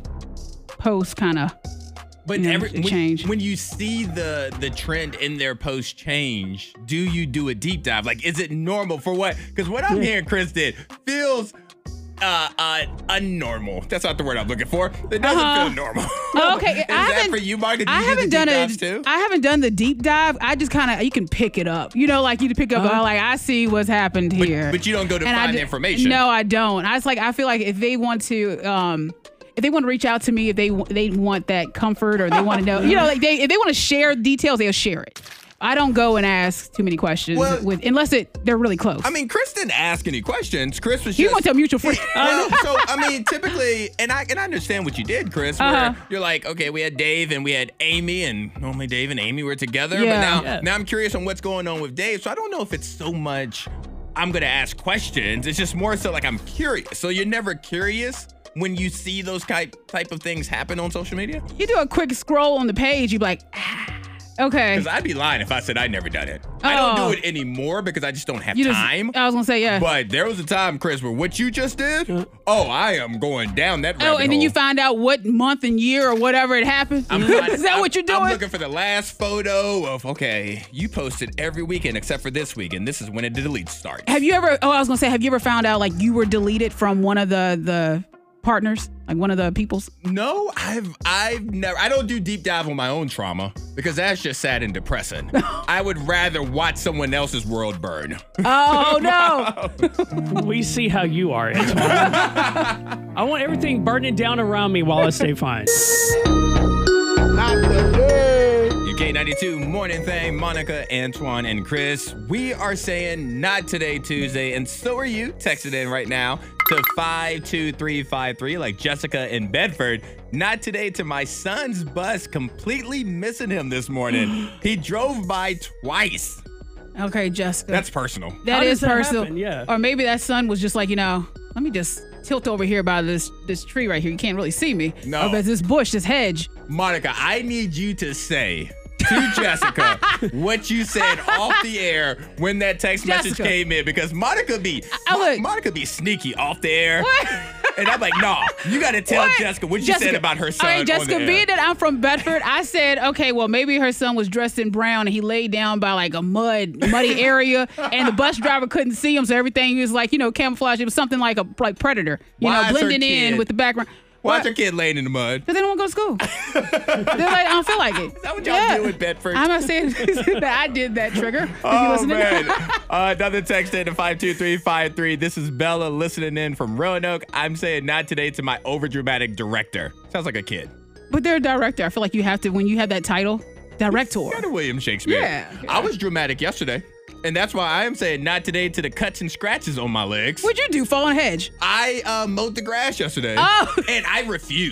Speaker 5: post kind of.
Speaker 3: But
Speaker 5: You know,
Speaker 3: every,
Speaker 5: it
Speaker 3: when,
Speaker 5: changed.
Speaker 3: when you see the the trend in their post change, do you do a deep dive? Like, is it normal for what? Because what I'm hearing Chris did feels uh, uh, unnormal. That's not the word I'm looking for. It doesn't
Speaker 5: Uh-huh.
Speaker 3: feel normal.
Speaker 5: Oh, okay.
Speaker 3: Is
Speaker 5: I
Speaker 3: that
Speaker 5: haven't-
Speaker 3: for you, Mark? Do you
Speaker 5: I
Speaker 3: do
Speaker 5: haven't
Speaker 3: the
Speaker 5: done
Speaker 3: deep
Speaker 5: a,
Speaker 3: dives too?
Speaker 5: I haven't done the deep dive. I just kind of, you can pick it up. You know, like you pick up,
Speaker 4: Uh-huh.
Speaker 5: oh, like I see what's happened
Speaker 3: But-
Speaker 5: here.
Speaker 3: but you don't go to
Speaker 5: And I
Speaker 3: find
Speaker 5: d-
Speaker 3: the information.
Speaker 5: No, I don't. I just like, I feel like if they want to, um, if they want to reach out to me, if they they want that comfort or they want to know, you know, like they if they want to share details, they'll share it. I don't go and ask too many questions
Speaker 3: Well-
Speaker 5: with unless it they're really close.
Speaker 3: I mean, Chris didn't ask any questions. Chris was
Speaker 5: you
Speaker 3: just.
Speaker 5: want to tell mutual friends.
Speaker 3: Well, so I mean, typically, and I and I understand what you did, Chris. Where
Speaker 5: Uh-huh.
Speaker 3: you're like, okay, we had Dave and we had Amy, and normally Dave and Amy were together.
Speaker 5: Yeah.
Speaker 3: But now,
Speaker 4: Yeah.
Speaker 3: now I'm curious on what's going on with Dave. So I don't know if it's so much I'm gonna ask questions. It's just more so like I'm curious. So you're never curious when you see those type type of things happen on social media?
Speaker 5: You do a quick scroll on the page, you'd be like, ah, okay.
Speaker 3: Because I'd be lying if I said I never done it. I don't
Speaker 5: Oh.
Speaker 3: do it anymore because I just don't have
Speaker 5: You just,
Speaker 3: time.
Speaker 5: I was gonna say yeah.
Speaker 3: But there was a time, Chris, where what you just did, oh, I am going down that rabbit
Speaker 5: Oh, and then
Speaker 3: hole.
Speaker 5: you find out what month and year or whatever it happened.
Speaker 3: I'm finding-
Speaker 5: Is that
Speaker 3: I'm-
Speaker 5: what you're doing?
Speaker 3: I'm looking for the last photo of, okay, you posted every weekend except for this week, and this is when it delete starts.
Speaker 5: Have you ever? Oh, I was gonna say, have you ever found out like you were deleted from one of the the partners, like one of the people's?
Speaker 3: No, I've I've never. I don't do deep dive on my own trauma because that's just sad and depressing. I would rather watch someone else's world burn.
Speaker 5: Oh no!
Speaker 4: We see how you are, Antoine. I want everything burning down around me while I stay fine.
Speaker 3: Your K ninety-two morning thing, Monica, Antoine, and Chris. We are saying not today, Tuesday, and so are you. Text it in right now to five two three five three, like Jessica in Bedford. Not today to my son's bus, completely missing him this morning. He drove by twice.
Speaker 5: Okay, Jessica.
Speaker 3: That's personal.
Speaker 5: that
Speaker 4: How does
Speaker 5: is
Speaker 4: that
Speaker 5: personal.
Speaker 4: happen? Yeah.
Speaker 5: Or maybe that son was just like, you know, let me just tilt over here by this this tree right here. You can't really see me.
Speaker 3: No.
Speaker 5: Or there's this bush, this hedge.
Speaker 3: Monica, I need you to say to Jessica what you said off the air when that text message
Speaker 5: Jessica.
Speaker 3: came in, because Monica be
Speaker 5: I look-
Speaker 3: Monica be sneaky off the air.
Speaker 5: What?
Speaker 3: And I'm like, no, you got to tell
Speaker 5: What?
Speaker 3: Jessica what you
Speaker 5: Jessica,
Speaker 3: said about her son.
Speaker 5: Okay,
Speaker 3: on
Speaker 5: Jessica,
Speaker 3: the air.
Speaker 5: being that I'm from Bedford, I said, okay, well, maybe her son was dressed in brown and he laid down by like a mud, muddy area, and the bus driver couldn't see him, so everything was like, you know, camouflage. It was something like a like Predator, you
Speaker 3: Why is
Speaker 5: know,
Speaker 3: her
Speaker 5: blending in
Speaker 3: kid-
Speaker 5: with the background.
Speaker 3: Why's your kid laying in the mud?
Speaker 5: Because they don't want to go to school. They're like, I don't feel like it. Is
Speaker 3: that what y'all do in Bedford?
Speaker 5: I'm not saying that I did that trigger. If you
Speaker 3: Oh,
Speaker 5: listening.
Speaker 3: man. uh, another text in to five two three five three. This is Bella listening in from Roanoke. I'm saying not today to my overdramatic director. Sounds like a kid.
Speaker 5: But they're a director. I feel like you have to, when you have that title, director.
Speaker 3: Kind of William Shakespeare.
Speaker 5: Yeah.
Speaker 3: I was dramatic yesterday. And that's why I am saying not today to the cuts and scratches on my legs.
Speaker 5: What'd you do? Fall on a hedge?
Speaker 3: I uh, mowed the grass yesterday.
Speaker 5: Oh.
Speaker 3: And I refuse.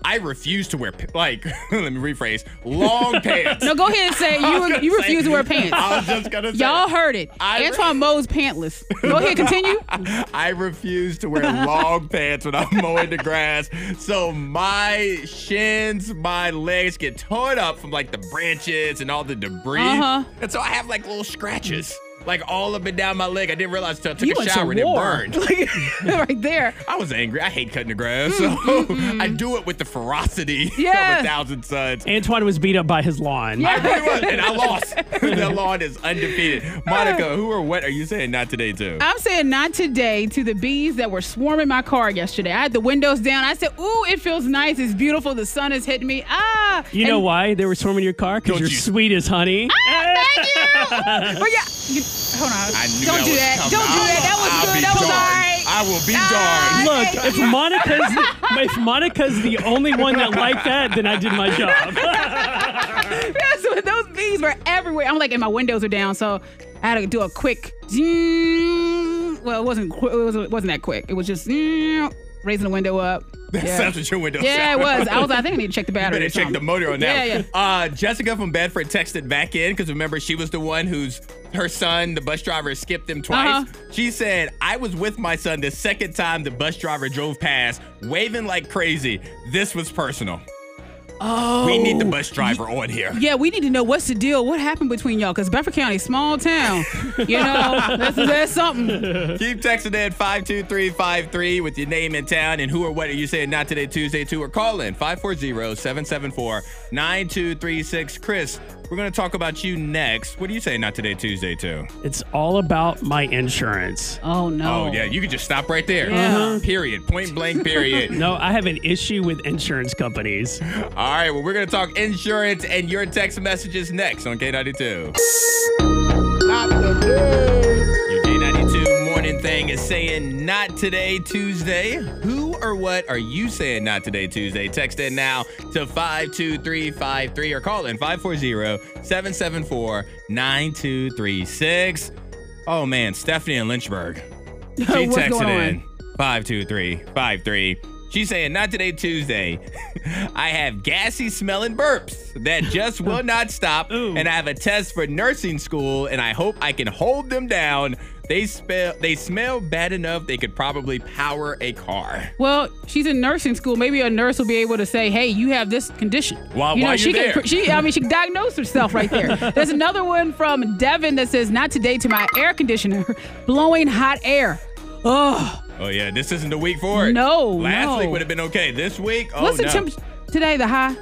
Speaker 3: I refuse to wear, like, let me rephrase, long pants.
Speaker 5: No, go ahead and say you you refuse
Speaker 3: say,
Speaker 5: to wear pants.
Speaker 3: I was just going to say.
Speaker 5: Y'all heard it.
Speaker 3: I
Speaker 5: Antoine Moe's pantless. Go ahead, continue.
Speaker 3: I refuse to wear long pants when I'm mowing the grass. So my shins, my legs get torn up from like the branches and all the debris.
Speaker 5: Uh-huh.
Speaker 3: And so I have like little scratches. Like all up and down my leg. I didn't realize until I took
Speaker 5: You
Speaker 3: a
Speaker 5: went to
Speaker 3: shower and it
Speaker 5: war.
Speaker 3: burned.
Speaker 5: Right there.
Speaker 3: I was angry. I hate cutting the grass. So I do it with the ferocity
Speaker 5: Yeah.
Speaker 3: of a thousand suns.
Speaker 4: Antoine was beat up by his lawn.
Speaker 3: I really was, and I lost. The lawn is undefeated. Monica, who or what are you saying not today to?
Speaker 5: I'm saying not today to the bees that were swarming my car yesterday. I had the windows down. I said, ooh, it feels nice. It's beautiful. The sun is hitting me. Ah.
Speaker 4: You know why they were swarming your car? Because
Speaker 3: Don't
Speaker 4: you're
Speaker 3: you-
Speaker 4: sweet as honey.
Speaker 5: Ah, thank you. But yeah, you, hold on.
Speaker 3: I knew
Speaker 5: Don't
Speaker 3: that
Speaker 5: do
Speaker 3: was
Speaker 5: that.
Speaker 3: coming.
Speaker 5: Don't do that. That was
Speaker 3: I'll
Speaker 5: good.
Speaker 3: be
Speaker 5: That was all
Speaker 3: darned.
Speaker 5: right.
Speaker 3: I will be
Speaker 5: Ah.
Speaker 3: darned.
Speaker 4: Look, if Monica's if Monica's the only one that liked that, then I did my job.
Speaker 5: Yeah, so those bees were everywhere. I'm like, and my windows are down, so I had to do a quick. Zing. Well, it wasn't. qu- It wasn't, it wasn't that quick. It was just zing, raising the window up.
Speaker 3: That
Speaker 5: Yeah.
Speaker 3: sounds what your window
Speaker 5: Yeah, it
Speaker 3: sound.
Speaker 5: was. I was. I think I need to check the
Speaker 3: You
Speaker 5: battery.
Speaker 3: better
Speaker 5: or
Speaker 3: check the
Speaker 5: something.
Speaker 3: motor on that.
Speaker 5: Yeah,
Speaker 3: one.
Speaker 5: yeah.
Speaker 3: Uh, Jessica from Bedford texted back in because remember she was the one who's her son, the bus driver, skipped him twice.
Speaker 5: Uh-huh.
Speaker 3: She said, I was with my son the second time the bus driver drove past, waving like crazy. This was personal.
Speaker 5: Oh.
Speaker 3: We need the bus driver on here.
Speaker 5: Yeah, we need to know what's the deal. What happened between y'all? Because Bedford County, small town. You know, that's, that's something.
Speaker 3: Keep texting in five two three five three with your name and town and who or what are you saying not today Tuesday to, or call in five four zero, seven seven four, nine two three six. Chris, we're going to talk about you next. What are you saying not today Tuesday to?
Speaker 4: It's all about my insurance.
Speaker 5: Oh, no.
Speaker 3: Oh, yeah, you could just stop right there.
Speaker 5: Yeah.
Speaker 3: Period. Point blank, period.
Speaker 4: No, I have an issue with insurance companies.
Speaker 3: All right, well, we're going to talk insurance and your text messages next on K ninety-two. Your K ninety-two morning thing is saying not today Tuesday. Who or what are you saying not today Tuesday? Text in now to five two three five three or call in five four zero, seven seven four, nine two three six. Oh, man, Stephanie in Lynchburg. She
Speaker 5: What's
Speaker 3: texted
Speaker 5: going on?
Speaker 3: in five two three five three. She's saying, not today, Tuesday. I have gassy smelling burps that just will not stop.
Speaker 4: Ooh.
Speaker 3: And I have a test for nursing school, and I hope I can hold them down. They smell, they smell bad enough they could probably power a car.
Speaker 5: Well, she's in nursing school. Maybe a nurse will be able to say, "Hey, you have this condition."
Speaker 3: While-
Speaker 5: you know,
Speaker 3: while
Speaker 5: she
Speaker 3: you're
Speaker 5: can.
Speaker 3: there.
Speaker 5: She, I mean, she can diagnose herself right there. There's another one from Devin that says, "Not today to my air conditioner, blowing hot air." Oh,
Speaker 3: Oh, yeah, this isn't the week for it.
Speaker 5: No,
Speaker 3: Last
Speaker 5: no.
Speaker 3: week would have been okay. This week, oh,
Speaker 5: what's the
Speaker 3: no.
Speaker 5: temp today? The high.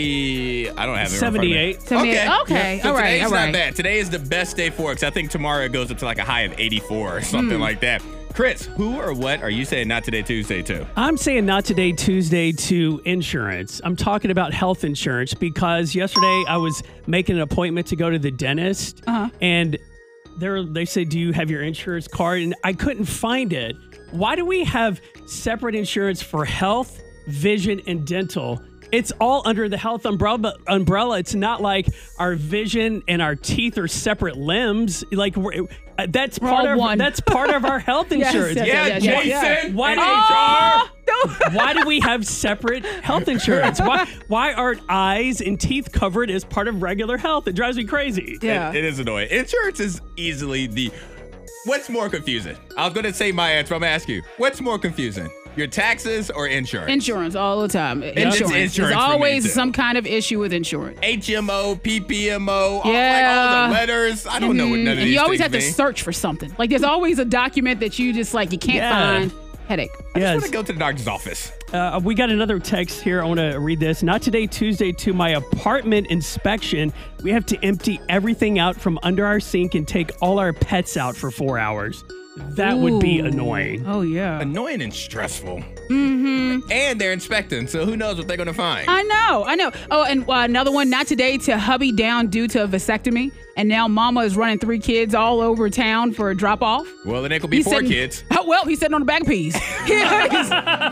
Speaker 3: The, I don't have it in front of me.
Speaker 4: seventy-eight.
Speaker 5: seventy-eight. Okay,
Speaker 3: Yeah, so
Speaker 5: all right,
Speaker 3: today's
Speaker 5: all
Speaker 3: not
Speaker 5: right.
Speaker 3: bad. Today is the best day for it because I think tomorrow it goes up to like a high of eighty-four or something
Speaker 5: Hmm.
Speaker 3: like that. Chris, who or what are you saying not today Tuesday to?
Speaker 4: I'm saying not today, Tuesday, to insurance. I'm talking about health insurance because yesterday I was making an appointment to go to the dentist,
Speaker 5: Uh-huh.
Speaker 4: and they they said, "Do you have your insurance card?" And I couldn't find it. Why do we have separate insurance for health, vision, and dental? It's all under the health umbrella. Umbrella. It's not like our vision and our teeth are separate limbs. Like we're, uh, that's
Speaker 5: We're
Speaker 4: part
Speaker 5: all
Speaker 4: of
Speaker 5: one.
Speaker 4: that's part of our health
Speaker 5: Yes,
Speaker 4: insurance.
Speaker 5: yes,
Speaker 3: Yeah,
Speaker 5: yes, yes, yes.
Speaker 3: Jason.
Speaker 4: Why
Speaker 3: and
Speaker 4: do-
Speaker 3: H R.
Speaker 5: Oh,
Speaker 4: Why do we have separate health insurance? Why why aren't eyes and teeth covered as part of regular health? It drives me crazy.
Speaker 5: yeah.
Speaker 3: It, it is annoying. Insurance is easily the. What's more confusing? I was going to say my answer. I'm going to ask you. What's more confusing? Your taxes or insurance?
Speaker 5: Insurance all the time.
Speaker 3: It's
Speaker 5: Insurance.
Speaker 3: insurance
Speaker 5: There's
Speaker 3: for me,
Speaker 5: always
Speaker 3: too.
Speaker 5: some kind of issue with insurance.
Speaker 3: H M O, P P M O, all, like all
Speaker 5: Yeah.
Speaker 3: the letters. I don't know what none of
Speaker 5: and
Speaker 3: these
Speaker 5: you always
Speaker 3: things
Speaker 5: have to
Speaker 3: mean.
Speaker 5: search for something. Like there's always a document that you just like you can't
Speaker 4: Yeah.
Speaker 5: find. Headache.
Speaker 3: I
Speaker 4: Yes.
Speaker 3: want to go to the doctor's office.
Speaker 4: Uh, we got another text here. I want to read this. Not today, Tuesday, to my apartment inspection. We have to empty everything out from under our sink and take all our pets out for four hours. That would be
Speaker 5: Ooh.
Speaker 4: annoying.
Speaker 5: Oh yeah.
Speaker 3: Annoying and stressful. Mm-hmm. And they're inspecting, so who knows what they're going to find.
Speaker 5: I know, I know. Oh, and uh, another one, not today, to hubby down due to a vasectomy. And now mama is running three kids all over town for a drop off.
Speaker 3: Well, then it could be four kids.
Speaker 5: Oh, well, he's sitting on the back of peas. Yes.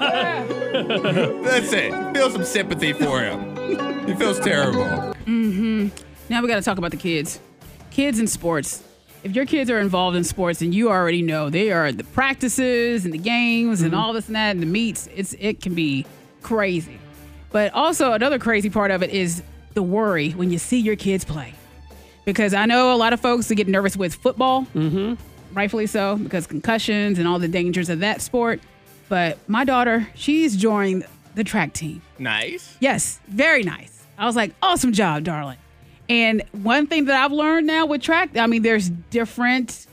Speaker 3: That's it. Feel some sympathy for him. He feels terrible.
Speaker 5: Now we got to talk about the kids. Kids in sports. If your kids are involved in sports, and you already know they are the practices and the games and all this and that and the meets, it's it can be crazy. But also another crazy part of it is the worry when you see your kids play. Because I know a lot of folks that get nervous with football, mm-hmm. rightfully so, because concussions and all the dangers of that sport. But my daughter, she's joined the track team.
Speaker 3: Nice.
Speaker 5: Yes, very nice. I was like, awesome job, darling. And one thing that I've learned now with track, I mean, there's different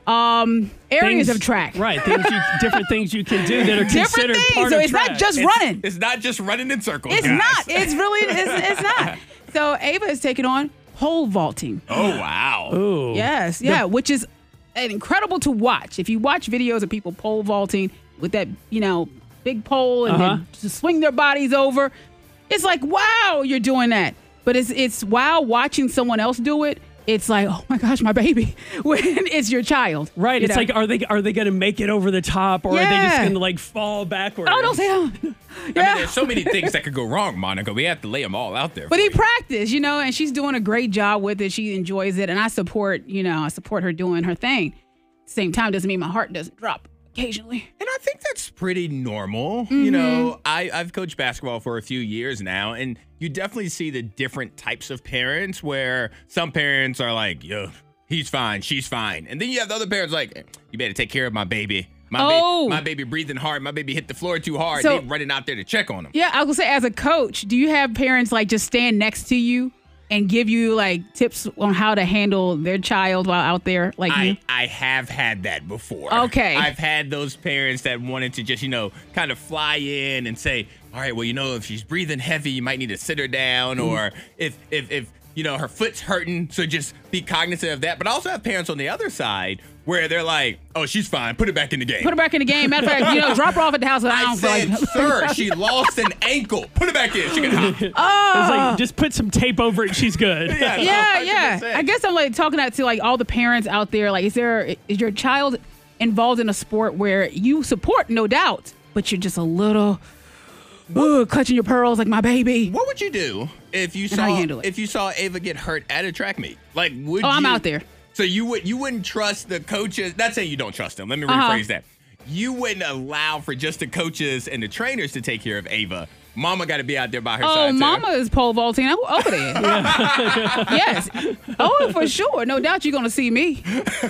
Speaker 5: um, areas
Speaker 4: things,
Speaker 5: of track.
Speaker 4: Right, things you, different things you can do that are
Speaker 5: different
Speaker 4: considered
Speaker 5: things.
Speaker 4: part
Speaker 5: so
Speaker 4: of
Speaker 5: it's
Speaker 4: track.
Speaker 5: not just
Speaker 3: It's,
Speaker 5: running.
Speaker 3: it's not just running in circles.
Speaker 5: It's
Speaker 3: guys.
Speaker 5: not. It's really, it's, it's not. So Ava is taking on pole vaulting.
Speaker 3: Oh, wow.
Speaker 4: Ooh.
Speaker 5: Yes, yeah, which is incredible to watch. If you watch videos of people pole vaulting with that, you know, big pole and
Speaker 4: Uh-huh.
Speaker 5: then just swing their bodies over, it's like, wow, you're doing that. But it's it's wow watching someone else do it. It's like, oh my gosh, my baby, when it's your child.
Speaker 4: Right.
Speaker 5: You
Speaker 4: It's
Speaker 5: know?
Speaker 4: like, are they are they going to make it over the top, or are they just
Speaker 5: Yeah.
Speaker 4: going to like fall backward?
Speaker 5: Oh, don't say that.
Speaker 3: I mean,
Speaker 5: Yeah.
Speaker 3: there's so many things that could go wrong, Monica. We have to lay them all out there.
Speaker 5: But
Speaker 3: for
Speaker 5: he
Speaker 3: you.
Speaker 5: practiced, you know, and she's doing a great job with it. She enjoys it, and I support, you know, I support her doing her thing. Same time doesn't mean my heart doesn't drop occasionally.
Speaker 3: And I think that's pretty normal.
Speaker 5: Mm-hmm.
Speaker 3: You know, I, I've coached basketball for a few years now, and you definitely see the different types of parents where some parents are like, yo, he's fine, she's fine. And then you have the other parents like, you better take care of my baby. My,
Speaker 5: Oh.
Speaker 3: ba- my baby breathing hard. My baby hit the floor too hard.
Speaker 5: So-
Speaker 3: they running out there to check on him.
Speaker 5: Yeah, I was gonna say, as a coach, do you have parents like just stand next to you and give you like tips on how to handle their child while out there, like you?
Speaker 3: I, I have had that before.
Speaker 5: Okay.
Speaker 3: I've had those parents that wanted to just, you know, kind of fly in and say, all right, well, you know, if she's breathing heavy, you might need to sit her down.
Speaker 5: Mm.
Speaker 3: Or if, if, if, you know, her foot's hurting, so just be cognizant of that. But I also have parents on the other side where they're like, oh, she's fine. Put her back in the game.
Speaker 5: Put her back in the game. Matter of fact, you know, drop her off at the house. I,
Speaker 3: I
Speaker 5: don't feel
Speaker 3: said,
Speaker 5: like
Speaker 3: sir, she lost an ankle. Put her back in. She can hop.
Speaker 4: It's like, just put some tape over it. She's good.
Speaker 3: Yeah,
Speaker 5: yeah,
Speaker 3: one hundred
Speaker 5: yeah.
Speaker 3: percent.
Speaker 5: I guess I'm like talking out to like all the parents out there. Like, is there is your child involved in a sport where you support, no doubt, but you're just a little ooh, clutching your pearls like my baby?
Speaker 3: What would you do if you
Speaker 5: And how
Speaker 3: saw
Speaker 5: you handle it.
Speaker 3: if you saw Ava get hurt at a track meet? Like, would
Speaker 5: Oh,
Speaker 3: you?
Speaker 5: I'm out there.
Speaker 3: So you would you wouldn't trust the coaches? Not saying you don't trust them. Let me
Speaker 5: Uh-huh.
Speaker 3: rephrase that. You wouldn't allow for just the coaches and the trainers to take care of Ava. Mama got to be out there by her
Speaker 5: Oh,
Speaker 3: side too.
Speaker 5: mama is pole vaulting o- over there. Yes. Oh, for sure. No doubt you're going to see me.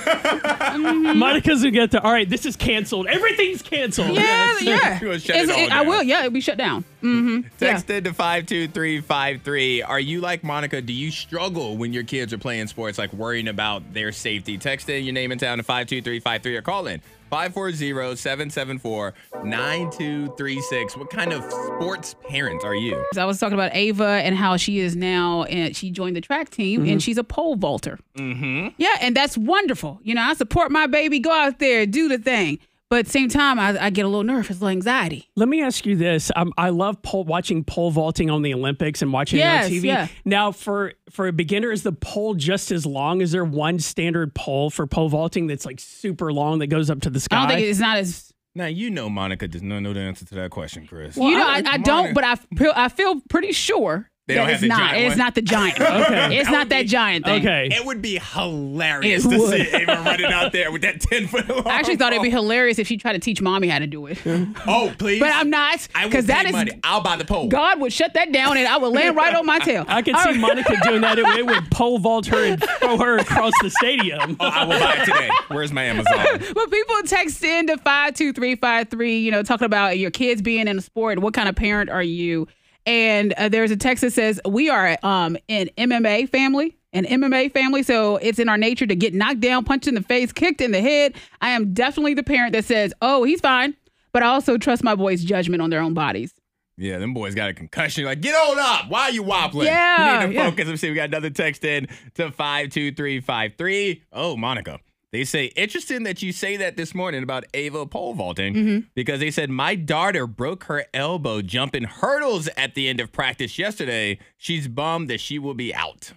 Speaker 4: Monica's gonna get the. All right, this is canceled. Everything's canceled.
Speaker 5: Yeah, yeah.
Speaker 3: You're gonna shut
Speaker 5: It's-
Speaker 3: it all
Speaker 5: it- I
Speaker 3: down.
Speaker 5: will. Yeah, it'll be shut down. Mm-hmm. Yeah.
Speaker 3: Text in to five two three five three. Are you like Monica? Do you struggle when your kids are playing sports, like worrying about their safety? Text in your name and town to five two three five three or call in five four zero, seven seven four, nine two three six. What kind of sports parent are you?
Speaker 5: I was talking about Ava and how she is now, and she joined the track team, and she's a pole vaulter. Mm-hmm. Yeah, and that's wonderful. You know, I support my baby. Go out there, do the thing. But at the same time, I, I get a little nervous, a little anxiety.
Speaker 4: Let me ask you this. Um, I love pole, watching pole vaulting on the Olympics and watching
Speaker 5: Yes,
Speaker 4: it on T V.
Speaker 5: yeah.
Speaker 4: Now, for, for a beginner, is the pole just as long? Is there one standard pole for pole vaulting that's like super long that goes up to the sky?
Speaker 5: I don't think it's not as.
Speaker 3: Now, you know Monica does not know the answer to that question, Chris.
Speaker 5: you know,
Speaker 3: I-
Speaker 5: I, I
Speaker 3: Monica-
Speaker 5: don't, but I feel, I feel pretty sure
Speaker 3: They
Speaker 5: that
Speaker 3: don't have
Speaker 5: it's
Speaker 3: the
Speaker 5: not.
Speaker 3: giant
Speaker 5: It's
Speaker 3: one?
Speaker 5: not the giant.
Speaker 4: Okay.
Speaker 5: It's
Speaker 3: That
Speaker 5: not
Speaker 3: would
Speaker 5: that
Speaker 3: be-
Speaker 5: giant thing.
Speaker 4: Okay.
Speaker 3: It would be hilarious
Speaker 5: It
Speaker 3: to
Speaker 5: would.
Speaker 3: see Ava running out there with that ten foot long.
Speaker 5: I actually thought it'd be hilarious if she tried to teach mommy how to do it.
Speaker 3: Oh, please.
Speaker 5: But I'm not,
Speaker 3: I will
Speaker 5: because that
Speaker 3: pay
Speaker 5: is
Speaker 3: money. I'll buy the pole.
Speaker 5: God would shut that down and I would land right on my tail.
Speaker 4: I could
Speaker 5: All
Speaker 4: see
Speaker 5: right.
Speaker 4: Monica doing that. It, it would pole vault her and throw her across the stadium.
Speaker 3: Oh, I will buy it today. Where's my Amazon?
Speaker 5: But people text in to five two three five three, you know, talking about your kids being in a sport. What kind of parent are you? And uh, there's a text that says, we are um, an M M A family, an M M A family. So it's in our nature to get knocked down, punched in the face, kicked in the head. I am definitely the parent that says, oh, he's fine. But I also trust my boys' judgment on their own bodies.
Speaker 3: Yeah, them boys got a concussion. Like, get on up. Why are you wobbling?
Speaker 5: Yeah,
Speaker 3: You need to
Speaker 5: yeah.
Speaker 3: focus. Let's see. We got another text in to five two three five three. Oh, Monica. They say, interesting that you say that this morning about Ava pole vaulting,
Speaker 5: Mm-hmm.
Speaker 3: because they said, my daughter broke her elbow jumping hurdles at the end of practice yesterday. She's bummed that she will be out.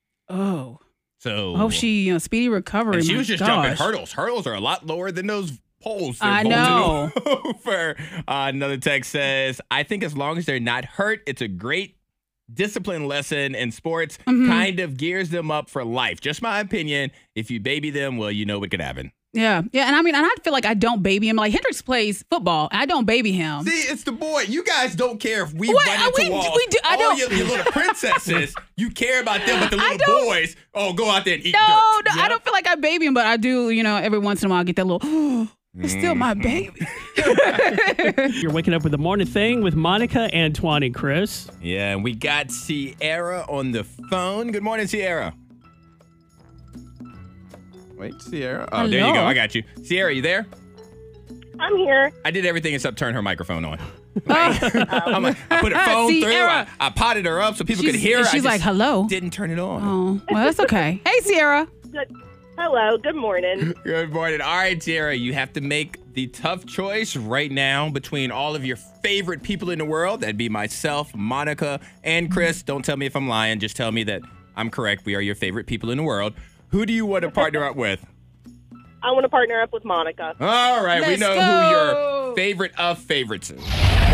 Speaker 5: Oh.
Speaker 3: So
Speaker 5: I hope she, you know, speedy recovery.
Speaker 3: And she
Speaker 5: My
Speaker 3: was just
Speaker 5: gosh.
Speaker 3: jumping hurdles. Hurdles are a lot lower than those poles. they're
Speaker 5: I
Speaker 3: vaulting
Speaker 5: know.
Speaker 3: over. Uh, another text says, I think as long as they're not hurt, it's a great discipline lesson in sports.
Speaker 5: Mm-hmm.
Speaker 3: Kind of gears them up for life. Just my opinion. If you baby them, well, you know what could happen.
Speaker 5: Yeah, yeah, and I mean, and I feel like I don't baby him. Like Hendrix plays football, I don't baby him.
Speaker 3: See, it's the boy. You guys don't care if we
Speaker 5: What?
Speaker 3: run into
Speaker 5: We-
Speaker 3: walls.
Speaker 5: we do- I
Speaker 3: All
Speaker 5: don't-
Speaker 3: your, your little princesses, you care about them, but the
Speaker 5: I
Speaker 3: little
Speaker 5: don't-
Speaker 3: boys, oh, go out there and eat
Speaker 5: No,
Speaker 3: dirt.
Speaker 5: no, I don't feel like I baby him, but I do. You know, every once in a while, I get that little. Oh, it's still my baby.
Speaker 4: You're waking up with the morning thing with Monica, Antoine, and Chris.
Speaker 3: Yeah, and we got Sierra on the phone. Good morning, Sierra. Wait, Sierra. Oh, there you
Speaker 5: Hello.
Speaker 3: go. I got you. Sierra, you there?
Speaker 6: I'm here.
Speaker 3: I did everything except turn her microphone on.
Speaker 5: Oh.
Speaker 3: I'm like, I put her phone through. I,
Speaker 5: Sierra.
Speaker 3: I potted her up so people
Speaker 5: She's-
Speaker 3: could hear her. I
Speaker 5: she's
Speaker 3: just
Speaker 5: like, hello?
Speaker 3: Didn't turn it on.
Speaker 5: Oh, well, that's okay. Hey, Sierra.
Speaker 6: Good. Hello. Good morning.
Speaker 3: Good morning. All right, Sierra, you have to make the tough choice right now between all of your favorite people in the world. That'd be myself, Monica, and Chris. Don't tell me if I'm lying. Just tell me that I'm correct. We are your favorite people in the world. Who do you want to partner up with?
Speaker 6: I want to partner up with Monica.
Speaker 3: All right, we
Speaker 5: Let's
Speaker 3: know
Speaker 5: go.
Speaker 3: who your favorite of favorites is. Or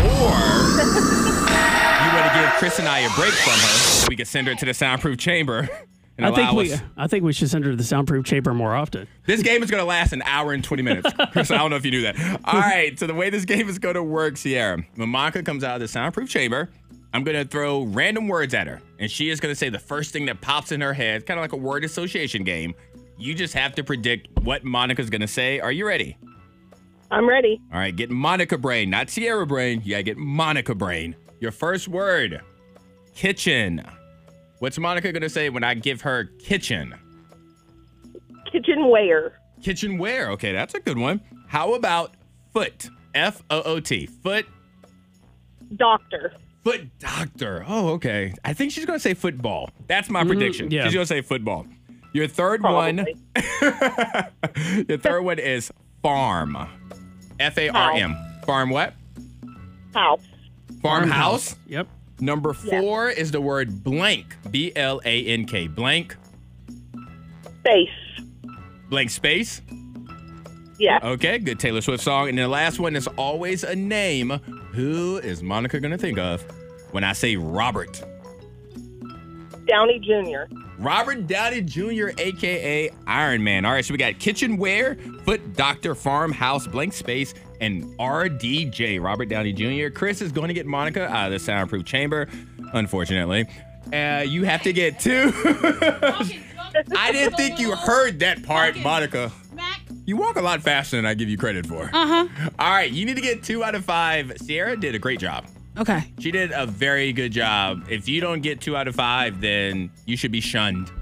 Speaker 3: you want to give Chris and I a break from her so we can send her to the soundproof chamber and
Speaker 4: I think
Speaker 3: allow
Speaker 4: we,
Speaker 3: us.
Speaker 4: I think we should send her to the soundproof chamber more often.
Speaker 3: This game is going to last an hour and twenty minutes. Chris, I don't know if you knew that. All right, so the way this game is going to work, Sierra, when Monica comes out of the soundproof chamber, I'm going to throw random words at her, and she is going to say the first thing that pops in her head, kind of like a word association game. You just have to predict what Monica's going to say. Are you ready?
Speaker 6: I'm ready.
Speaker 3: All right, get Monica brain, not Sierra brain. You gotta get Monica brain. Your first word, kitchen. What's Monica gonna say when I give her kitchen?
Speaker 6: Kitchenware.
Speaker 3: Kitchenware. Okay, that's a good one. How about foot? F O O T. Foot.
Speaker 6: Doctor.
Speaker 3: Foot doctor. Oh, okay. I think she's gonna say football. That's my prediction.
Speaker 4: yeah.
Speaker 3: She's gonna say football. Your third
Speaker 6: Probably.
Speaker 3: one. Your third one is farm. F A R M. Farm what?
Speaker 6: House.
Speaker 3: Farmhouse.
Speaker 4: Yep.
Speaker 3: Number four is the word blank. B L A N K. Blank.
Speaker 6: Space.
Speaker 3: Blank space.
Speaker 6: Yeah.
Speaker 3: Okay, good Taylor Swift song. And then the last one is always a name. Who is Monica going to think of when I say Robert?
Speaker 6: Downey Junior
Speaker 3: Robert Downey Junior, a k a. Iron Man. All right, so we got kitchenware, foot doctor, farmhouse, blank space, and R D J, Robert Downey Junior Chris is going to get Monica out of the soundproof chamber, unfortunately. Uh, you have to get two. I didn't think you heard that part, Monica. You walk a lot faster than I give you credit for.
Speaker 5: Uh-huh.
Speaker 3: All right, you need to get two out of five. Sierra did a great job.
Speaker 5: Okay.
Speaker 3: She did a very good job. If you don't get two out of five, then you should be shunned.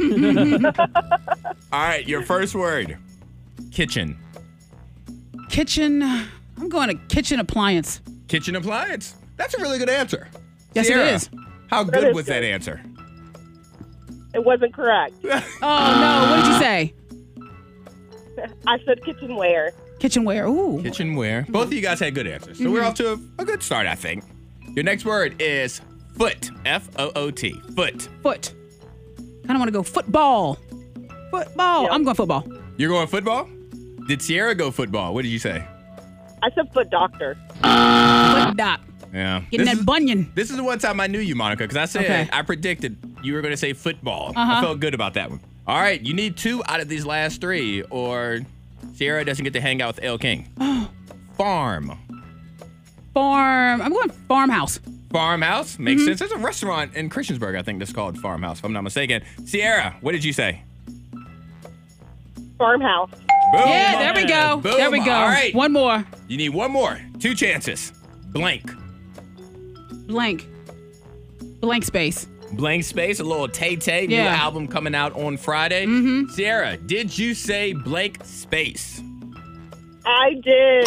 Speaker 3: All right, your first word. Kitchen.
Speaker 5: Kitchen. I'm going to kitchen appliance.
Speaker 3: Kitchen appliance. That's a really good answer.
Speaker 5: Yes,
Speaker 3: Sierra,
Speaker 5: it is.
Speaker 3: How
Speaker 6: That
Speaker 3: good
Speaker 6: is
Speaker 3: was that
Speaker 6: good.
Speaker 3: answer?
Speaker 6: It wasn't correct.
Speaker 5: Oh, no. What did you say?
Speaker 6: I said kitchenware.
Speaker 5: Kitchenware. Ooh.
Speaker 3: Kitchenware. Both of you guys had good answers. So we're off to a, a good start, I think. Your next word is foot. F O O T. Foot.
Speaker 5: Foot. Kind of want to go football. Football.
Speaker 6: Yep.
Speaker 5: I'm going football.
Speaker 3: You're going football? Did Sierra go football? What did you say?
Speaker 6: I said foot doctor.
Speaker 5: Foot doc.
Speaker 3: Yeah.
Speaker 5: Getting
Speaker 3: This
Speaker 5: that
Speaker 3: is-
Speaker 5: bunion.
Speaker 3: This is the one time I knew you, Monica, because I said
Speaker 5: Okay.
Speaker 3: I predicted you were going to say football. I
Speaker 5: Uh-huh.
Speaker 3: felt good about that one. All right, you need two out of these last three, or Sierra doesn't get to hang out with L King. Farm.
Speaker 5: Farm. I'm going farmhouse.
Speaker 3: Farmhouse makes sense. There's a restaurant in Christiansburg, I think, that's called Farmhouse, if I'm not mistaken. Sierra, what did you say?
Speaker 6: Farmhouse.
Speaker 3: Boom.
Speaker 5: Yeah, there we go.
Speaker 3: Boom.
Speaker 5: There we go.
Speaker 3: All right.
Speaker 5: One more.
Speaker 3: You need one more. Two chances. Blank.
Speaker 5: Blank. Blank space.
Speaker 3: Blank space, a little Tay Tay, new
Speaker 5: Yeah.
Speaker 3: album coming out on Friday. Mm-hmm. Sierra, did you say blank space?
Speaker 6: I did.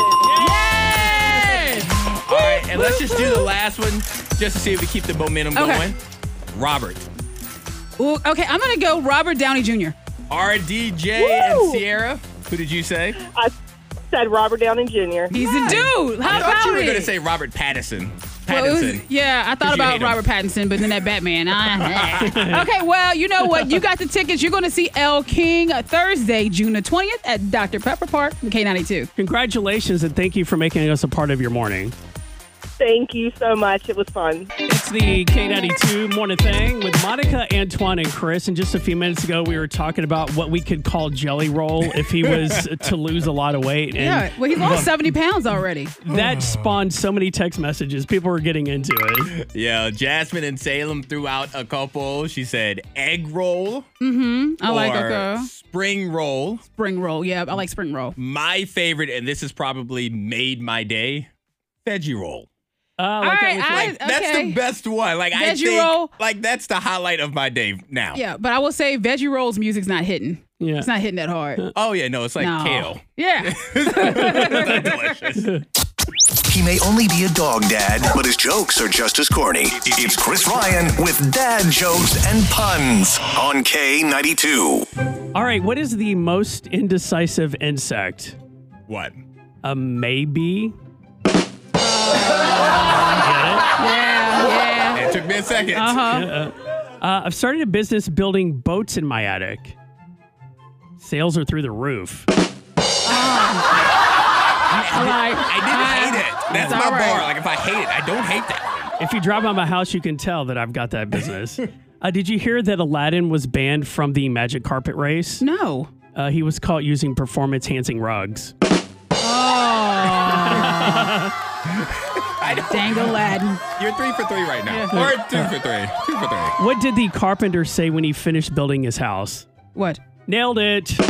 Speaker 5: Yes!
Speaker 3: All right, and let's just do the last one just to see if we keep the momentum
Speaker 5: Okay.
Speaker 3: going. Robert.
Speaker 5: Ooh, okay, I'm going to go Robert Downey Junior
Speaker 3: R D J
Speaker 6: Woo!
Speaker 3: and Sierra. Who did you say?
Speaker 6: I said Robert Downey Junior
Speaker 5: He's a dude. How
Speaker 3: I thought
Speaker 5: about
Speaker 3: you were
Speaker 5: it?
Speaker 3: going to say Robert Pattinson.
Speaker 5: Well, it was-
Speaker 3: Pattinson.
Speaker 5: yeah, I thought
Speaker 3: you
Speaker 5: about
Speaker 3: hate him.
Speaker 5: Robert Pattinson, but then that Batman. ah, okay, well, you know what? You got the tickets. You're going to see Elle King Thursday, June the twentieth at Doctor Pepper Park, K ninety-two.
Speaker 4: Congratulations and thank you for making us a part of your morning.
Speaker 6: Thank you so much. It was fun.
Speaker 4: It's the K ninety-two Morning Thing with Monica, Antoine, and Chris. And just a few minutes ago, we were talking about what we could call Jelly Roll if he was to lose a lot of weight. And
Speaker 5: Yeah, well, he lost seventy pounds already.
Speaker 4: that spawned so many text messages. People were getting into it.
Speaker 3: Yeah, Jasmine in Salem threw out a couple. She said egg roll.
Speaker 5: Mm-hmm. I like
Speaker 3: or
Speaker 5: a girl.
Speaker 3: spring roll.
Speaker 5: Spring roll. Yeah, I like spring roll.
Speaker 3: My favorite, and this has probably made my day, veggie roll.
Speaker 4: Uh, like
Speaker 5: All
Speaker 4: that
Speaker 5: right,
Speaker 4: was-
Speaker 5: I-
Speaker 3: Like, that's
Speaker 5: okay.
Speaker 3: the best one. Like I
Speaker 5: Veggie
Speaker 3: think,
Speaker 5: roll.
Speaker 3: like that's the highlight of my day now.
Speaker 5: Yeah, but I will say veggie rolls music's not hitting.
Speaker 4: Yeah.
Speaker 5: It's not hitting that hard.
Speaker 3: Oh yeah, no, it's like
Speaker 5: No.
Speaker 3: kale.
Speaker 5: Yeah.
Speaker 3: That's delicious.
Speaker 2: He may only be a dog dad, but his jokes are just as corny. It's Chris Ryan with dad jokes and puns on K ninety-two.
Speaker 4: All right, what is the most indecisive insect?
Speaker 3: What?
Speaker 4: A maybe?
Speaker 5: Yeah, yeah.
Speaker 3: It took me a second.
Speaker 5: Uh-huh.
Speaker 4: Uh, I've started a business building boats in my attic. Sales are through the roof.
Speaker 5: I like,
Speaker 3: I didn't hate it. That's
Speaker 5: It's
Speaker 3: my
Speaker 5: all right.
Speaker 3: bar. Like if I hate it, I don't hate that.
Speaker 4: If you drive by my house, you can tell that I've got that business. uh, did you hear that Aladdin was banned from the magic carpet race?
Speaker 5: No.
Speaker 4: Uh, he was caught using performance-enhancing rugs.
Speaker 3: I don't.
Speaker 5: Dang Aladdin.
Speaker 3: You're three for three right now, or two for three. Two for three.
Speaker 4: What did the carpenter say when he finished building his house?
Speaker 5: What?
Speaker 4: Nailed it.
Speaker 5: Yeah,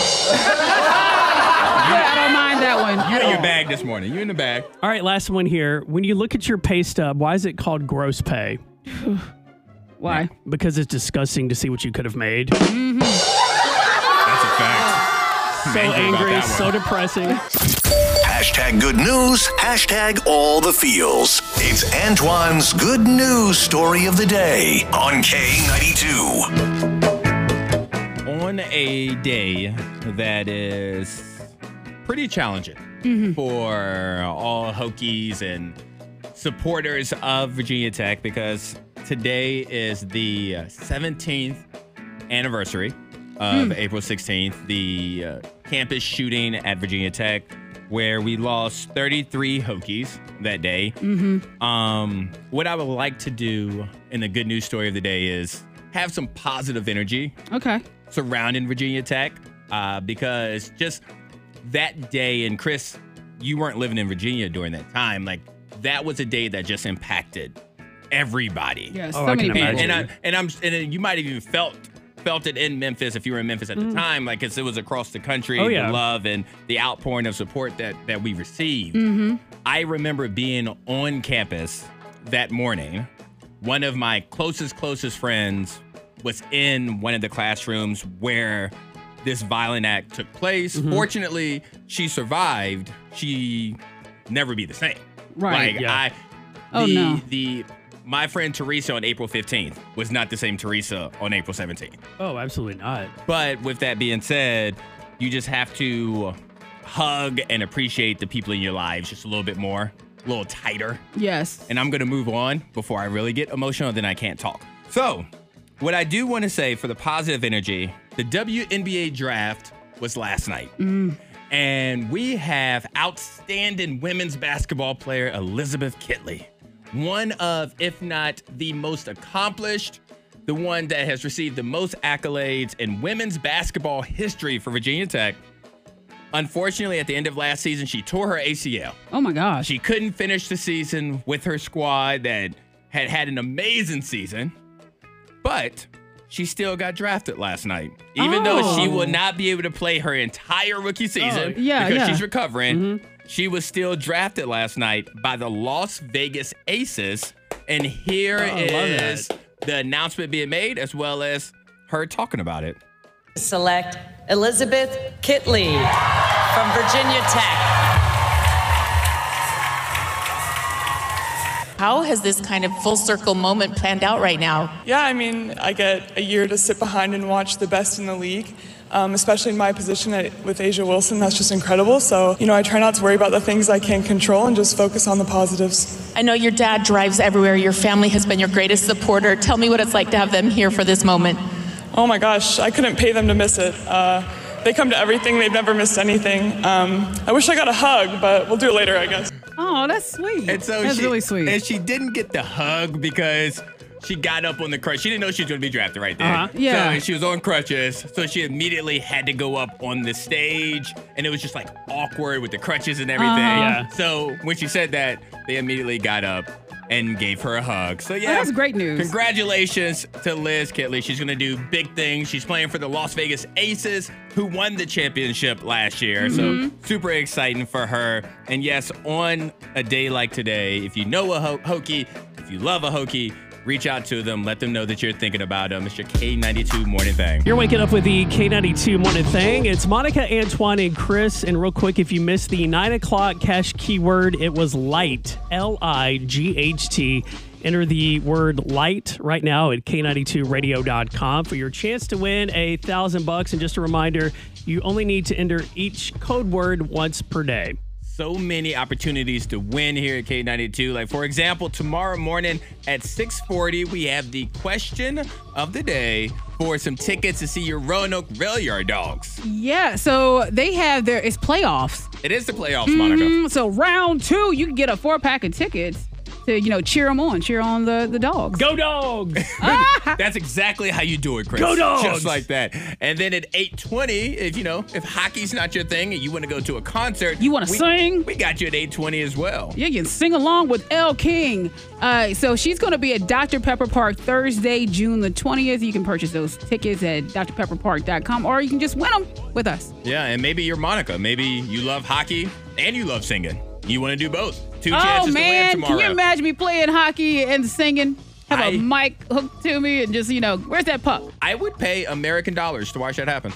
Speaker 5: I don't mind that one.
Speaker 3: You in your bag this morning. You in the bag.
Speaker 4: All right, last one here. When you look at your pay stub, why is it called gross pay?
Speaker 5: Why?
Speaker 4: Because it's disgusting to see what you could have made.
Speaker 3: That's a fact.
Speaker 4: So
Speaker 3: Angry about
Speaker 4: angry,
Speaker 3: that
Speaker 4: so
Speaker 3: one.
Speaker 4: depressing.
Speaker 2: Hashtag good news. Hashtag all the feels. It's Antoine's good news story of the day on K ninety-two.
Speaker 3: On a day that is pretty challenging for all Hokies and supporters of Virginia Tech, because today is the seventeenth anniversary of April sixteenth, the uh, campus shooting at Virginia Tech, where we lost thirty-three Hokies that day. Mm-hmm. Um, what I would like to do in the good news story of the day is have some positive energy
Speaker 5: Okay.
Speaker 3: surrounding Virginia Tech, uh, because just that day, and Chris, you weren't living in Virginia during that time. Like that was a day that just impacted everybody.
Speaker 5: Yeah,
Speaker 4: Oh,
Speaker 5: so
Speaker 4: I
Speaker 5: many
Speaker 4: can
Speaker 5: people.
Speaker 4: imagine.
Speaker 3: And I and I'm and you might have even felt felt it in Memphis if you were in Memphis at the time, like because it was across the country.
Speaker 4: Oh, yeah.
Speaker 3: The love and the outpouring of support that that we received. I remember being on campus that morning. One of my closest closest friends was in one of the classrooms where this violent act took place. Fortunately, she survived. She never be the same.
Speaker 5: Right.
Speaker 3: Like
Speaker 4: Yeah.
Speaker 3: I
Speaker 5: Oh,
Speaker 3: the,
Speaker 5: no.
Speaker 3: the my friend Teresa on April fifteenth was not the same Teresa on April seventeenth.
Speaker 4: Oh, absolutely not.
Speaker 3: But with that being said, you just have to hug and appreciate the people in your lives just a little bit more, a little tighter.
Speaker 5: Yes.
Speaker 3: And I'm going to move on before I really get emotional, then I can't talk. So, what I do want to say for the positive energy, the W N B A draft was last night. And we have outstanding women's basketball player Elizabeth Kitley. One of, if not the most accomplished, the one that has received the most accolades in women's basketball history for Virginia Tech. Unfortunately, at the end of last season, she tore her A C L.
Speaker 5: Oh my gosh.
Speaker 3: She couldn't finish the season with her squad that had had an amazing season, but she still got drafted last night. Even though she
Speaker 5: Oh.
Speaker 3: will not be able to play her entire rookie season
Speaker 5: yeah,
Speaker 3: because
Speaker 5: yeah.
Speaker 3: she's recovering, she was still drafted last night by the Las Vegas Aces. And here
Speaker 4: Oh, I love
Speaker 3: is the announcement being made, as well as her talking about it.
Speaker 9: Select Elizabeth Kitley from Virginia Tech.
Speaker 10: How has this kind of full circle moment planned out right now?
Speaker 11: Yeah, I mean, I get a year to sit behind and watch the best in the league, um, especially in my position at, with Asia Wilson. That's just incredible. So, you know, I try not to worry about the things I can't control and just focus on the positives.
Speaker 10: I know your dad drives everywhere. Your family has been your greatest supporter. Tell me what it's like to have them here for this moment.
Speaker 11: Oh my gosh, I couldn't pay them to miss it. Uh, they come to everything. They've never missed anything. Um, I wish I got a hug, but we'll do it later, I guess.
Speaker 5: Oh, that's sweet.
Speaker 3: And so
Speaker 5: that's
Speaker 3: she,
Speaker 5: really sweet.
Speaker 3: And she didn't get the hug because she got up on the crutch. She didn't know she was going to be drafted right there.
Speaker 5: Uh-huh. Yeah.
Speaker 3: So she was on crutches. So she immediately had to go up on the stage. And it was just like awkward with the crutches and everything.
Speaker 5: Uh-huh.
Speaker 4: Yeah.
Speaker 3: So when she said that, they immediately got up and gave her a hug. So yeah,
Speaker 5: Oh, that's great news.
Speaker 3: Congratulations to Liz Kitley. She's going to do big things. She's playing for the Las Vegas Aces, who won the championship last year.
Speaker 5: Mm-hmm.
Speaker 3: So super exciting for her. And yes, on a day like today, if you know a ho- Hokie, if you love a Hokie, reach out to them. Let them know that you're thinking about them. It's your K ninety-two Morning Thing.
Speaker 4: You're waking up with the K ninety-two Morning Thing. It's Monica, Antoine, and Chris. And real quick, if you missed the nine o'clock cash keyword, it was light, L I G H T. Enter the word light right now at K ninety-two radio dot com for your chance to win a thousand bucks. And just a reminder, you only need to enter each code word once per day.
Speaker 3: So many opportunities to win here at K ninety-two. Like, for example, tomorrow morning at six forty, we have the question of the day for some tickets to see your Roanoke Rail Yard Dogs.
Speaker 5: Yeah, so they have their, it's playoffs.
Speaker 3: It is the playoffs, Monica.
Speaker 5: Mm, so round two, you can get a four pack of tickets to, you know, cheer them on, cheer on the, the dogs.
Speaker 4: Go Dogs!
Speaker 3: That's exactly how you do it, Chris.
Speaker 4: Go Dogs!
Speaker 3: Just like that. And then at eight twenty, if you know, if hockey's not your thing and you want to go to a concert,
Speaker 5: You wanna
Speaker 3: we-
Speaker 5: sing?
Speaker 3: We got you at eight twenty as well.
Speaker 5: Yeah, you can sing along with Elle King. Uh, so she's going to be at Doctor Pepper Park Thursday, June the twentieth. You can purchase those tickets at d r pepper park dot com, or you can just win them with us.
Speaker 3: Yeah, and maybe you're Monica. Maybe you love hockey and you love singing. You want to do both. Two
Speaker 5: Oh,
Speaker 3: chances
Speaker 5: man.
Speaker 3: to win tomorrow.
Speaker 5: Can you imagine me playing hockey and singing? Have a
Speaker 3: I-
Speaker 5: mic hooked to me and just, you know, where's that pup?
Speaker 3: I would pay American dollars to watch that happen.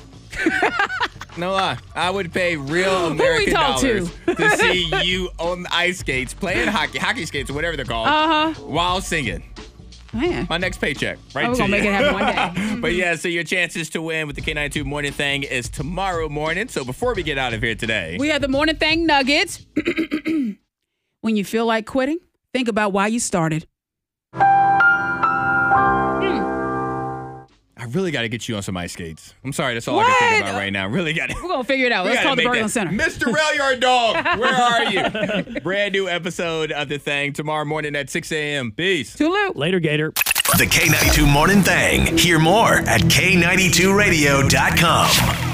Speaker 3: No lie. I would pay real American
Speaker 5: talk to?
Speaker 3: dollars to? see you on the ice skates, playing hockey, hockey skates, or whatever they're called,
Speaker 5: Uh-huh.
Speaker 3: while singing.
Speaker 5: Man.
Speaker 3: My next paycheck, right
Speaker 5: Oh, we're
Speaker 3: to
Speaker 5: gonna
Speaker 3: you.
Speaker 5: make it happen one day.
Speaker 3: But yeah, so your chances to win with the K ninety-two Morning Thing is tomorrow morning. So before we get out of here today,
Speaker 5: We have the Morning Thing Nuggets. When you feel like quitting, think about why you started.
Speaker 3: I really got to get you on some ice skates. I'm sorry, that's all I
Speaker 5: What?
Speaker 3: can think about right now. Really got to.
Speaker 5: We're going to figure it out.
Speaker 3: We
Speaker 5: Let's
Speaker 3: gotta
Speaker 5: call the
Speaker 3: make
Speaker 5: Berglund
Speaker 3: that-
Speaker 5: Center.
Speaker 3: Mister Rail Yard Dog, where are you? Brand new episode of The Thing tomorrow morning at six a.m. Peace.
Speaker 5: Toodaloo.
Speaker 4: Later, Gator.
Speaker 2: The K ninety-two Morning Thing. Hear more at K ninety-two radio dot com.